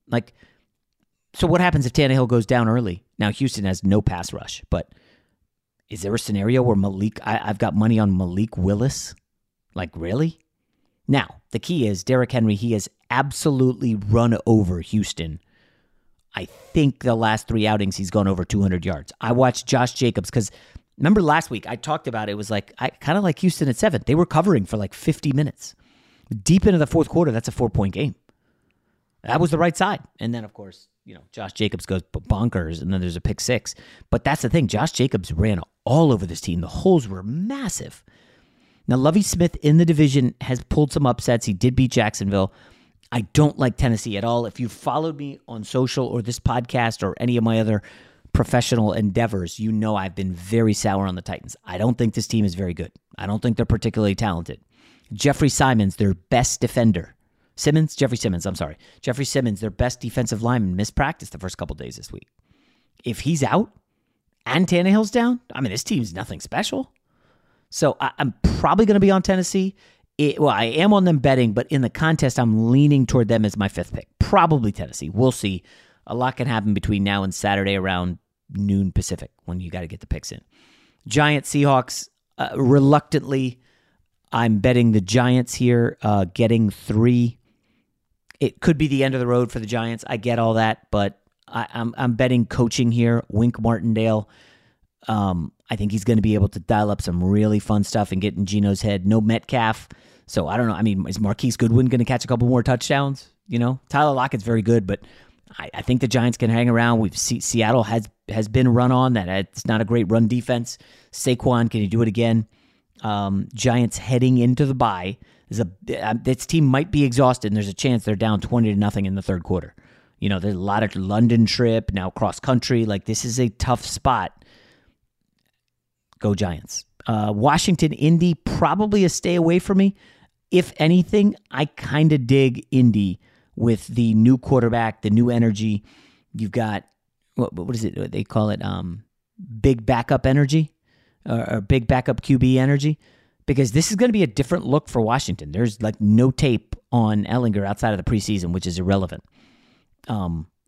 So what happens if Tannehill goes down early? Now, Houston has no pass rush, but is there a scenario where I've got money on Malik Willis? Really? Now, the key is Derrick Henry, he has absolutely run over Houston. I think the last 3 outings, he's gone over 200 yards. I watched Josh Jacobs, because remember last week I talked about it was kind of like Houston at 7. They were covering for 50 minutes. Deep into the fourth quarter, that's a 4-point game. That was the right side. And then, of course, Josh Jacobs goes bonkers, and then there's a pick 6. But that's the thing. Josh Jacobs ran all over this team. The holes were massive. Now, Lovie Smith in the division has pulled some upsets. He did beat Jacksonville. I don't like Tennessee at all. If you followed me on social or this podcast or any of my other professional endeavors, I've been very sour on the Titans. I don't think this team is very good. I don't think they're particularly talented. Jeffrey Simmons, their best defender. Jeffrey Simmons, their best defensive lineman, missed practice the first couple days this week. If he's out and Tannehill's down, this team's nothing special. So I'm probably going to be on Tennessee. I am on them betting, but in the contest, I'm leaning toward them as my 5th pick. Probably Tennessee. We'll see. A lot can happen between now and Saturday around noon Pacific when you got to get the picks in. Giants, Seahawks, reluctantly, I'm betting the Giants here, getting 3. It could be the end of the road for the Giants. I get all that, but I'm betting coaching here. Wink Martindale. I think he's going to be able to dial up some really fun stuff and get in Geno's head. No Metcalf. So I don't know. Is Marquise Goodwin going to catch a couple more touchdowns? Tyler Lockett's very good, but I think the Giants can hang around. Seattle has been run on. It's not a great run defense. Saquon, can he do it again? Giants heading into the bye. This team might be exhausted, and there's a chance they're down 20-0 in the third quarter. There's a lot of London trip, now cross country. This is a tough spot. Go Giants. Washington, Indy, probably a stay away from me. If anything, I kind of dig Indy with the new quarterback, the new energy. You've got, what is it? They call it big backup energy or big backup QB energy, because this is going to be a different look for Washington. There's no tape on Ellinger outside of the preseason, which is irrelevant.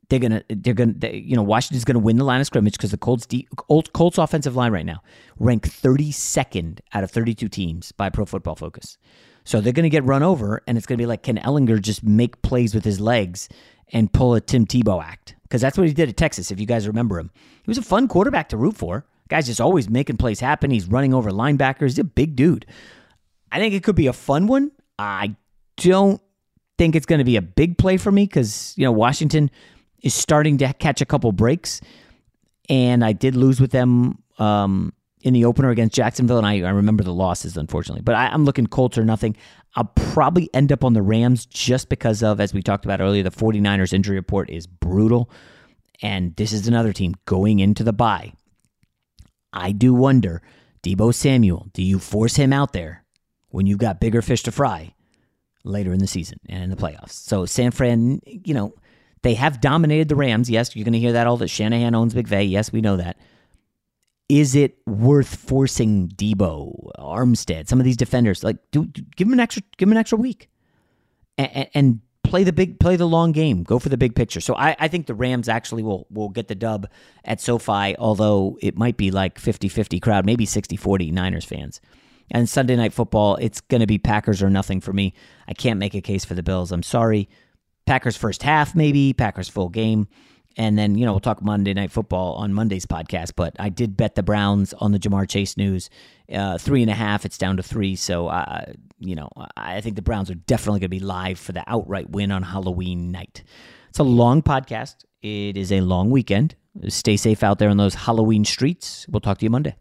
Washington's gonna win the line of scrimmage because the Colts offensive line right now rank 32nd out of 32 teams by Pro Football Focus. So they're gonna get run over, and it's gonna be like, can Ellinger just make plays with his legs and pull a Tim Tebow act? Because that's what he did at Texas. If you guys remember him, he was a fun quarterback to root for. Guy's just always making plays happen. He's running over linebackers. He's a big dude. I think it could be a fun one. I don't think it's going to be a big play for me because, Washington is starting to catch a couple breaks. And I did lose with them in the opener against Jacksonville, and I remember the losses, unfortunately. But I'm looking Colts or nothing. I'll probably end up on the Rams just because of, as we talked about earlier, the 49ers injury report is brutal. And this is another team going into the bye. I do wonder, Deebo Samuel, do you force him out there when you've got bigger fish to fry later in the season and in the playoffs? So San Fran, they have dominated the Rams. Yes, you're going to hear that all that Shanahan owns McVay. Yes, we know that. Is it worth forcing Deebo, Armstead, some of these defenders? Like, give them an extra week, and play the long game. Go for the big picture. So I think the Rams actually will get the dub at SoFi, although it might be like 50-50 crowd, maybe 60-40 Niners fans. And Sunday Night Football, it's going to be Packers or nothing for me. I can't make a case for the Bills. I'm sorry. Packers first half, maybe. Packers full game. And then, we'll talk Monday Night Football on Monday's podcast. But I did bet the Browns on the Jamar Chase news. 3.5, it's down to 3. So, I think the Browns are definitely going to be live for the outright win on Halloween night. It's a long podcast. It is a long weekend. Stay safe out there on those Halloween streets. We'll talk to you Monday.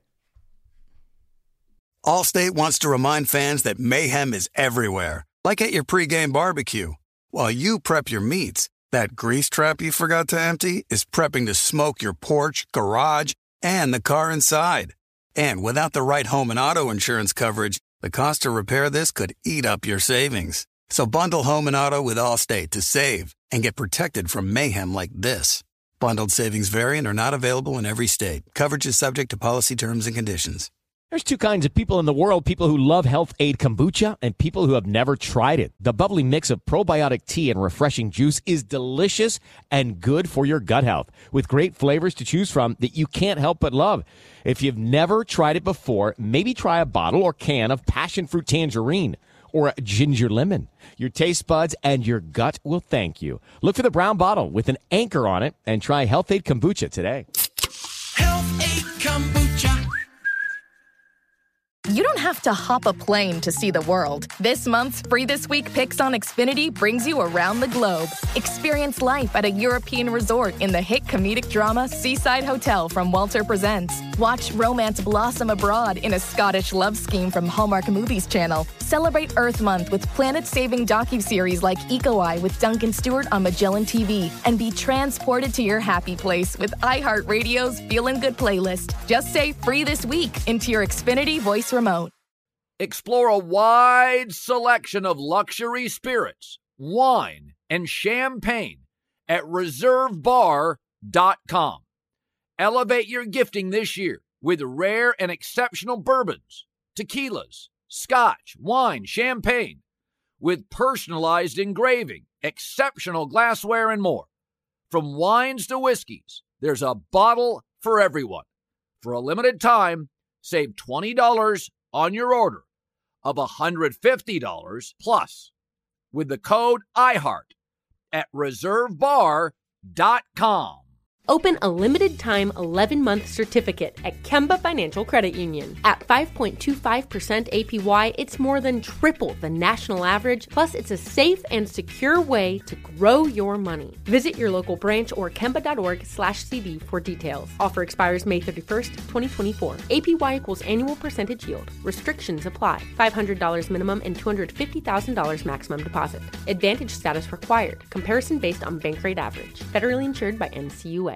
Allstate wants to remind fans that mayhem is everywhere, like at your pregame barbecue. While you prep your meats, that grease trap you forgot to empty is prepping to smoke your porch, garage, and the car inside. And without the right home and auto insurance coverage, the cost to repair this could eat up your savings. So bundle home and auto with Allstate to save and get protected from mayhem like this. Bundled savings vary and are not available in every state. Coverage is subject to policy terms and conditions. There's two kinds of people in the world, people who love Health Aid Kombucha and people who have never tried it. The bubbly mix of probiotic tea and refreshing juice is delicious and good for your gut health, with great flavors to choose from that you can't help but love. If you've never tried it before, maybe try a bottle or can of passion fruit tangerine or a ginger lemon. Your taste buds and your gut will thank you. Look for the brown bottle with an anchor on it and try Health Aid Kombucha today. Health Aid Kombucha. You don't have to hop a plane to see the world. This month's Free This Week Picks on Xfinity brings you around the globe. Experience life at a European resort in the hit comedic drama Seaside Hotel from Walter Presents. Watch romance blossom abroad in a Scottish love scheme from Hallmark Movies Channel. Celebrate Earth Month with planet-saving docuseries like Eco Eye with Duncan Stewart on Magellan TV. And be transported to your happy place with iHeartRadio's Feelin' Good playlist. Just say Free This Week into your Xfinity voice remote. Explore a wide selection of luxury spirits, wine, and champagne at ReserveBar.com. Elevate your gifting this year with rare and exceptional bourbons, tequilas, scotch, wine, champagne, with personalized engraving, exceptional glassware, and more. From wines to whiskeys, there's a bottle for everyone. For a limited time, save $20 on your order of $150 plus with the code IHEART at ReserveBar.com. Open a limited-time 11-month certificate at Kemba Financial Credit Union. At 5.25% APY, it's more than triple the national average, plus it's a safe and secure way to grow your money. Visit your local branch or kemba.org/CD for details. Offer expires May 31st, 2024. APY equals annual percentage yield. Restrictions apply. $500 minimum and $250,000 maximum deposit. Advantage status required. Comparison based on bank rate average. Federally insured by NCUA.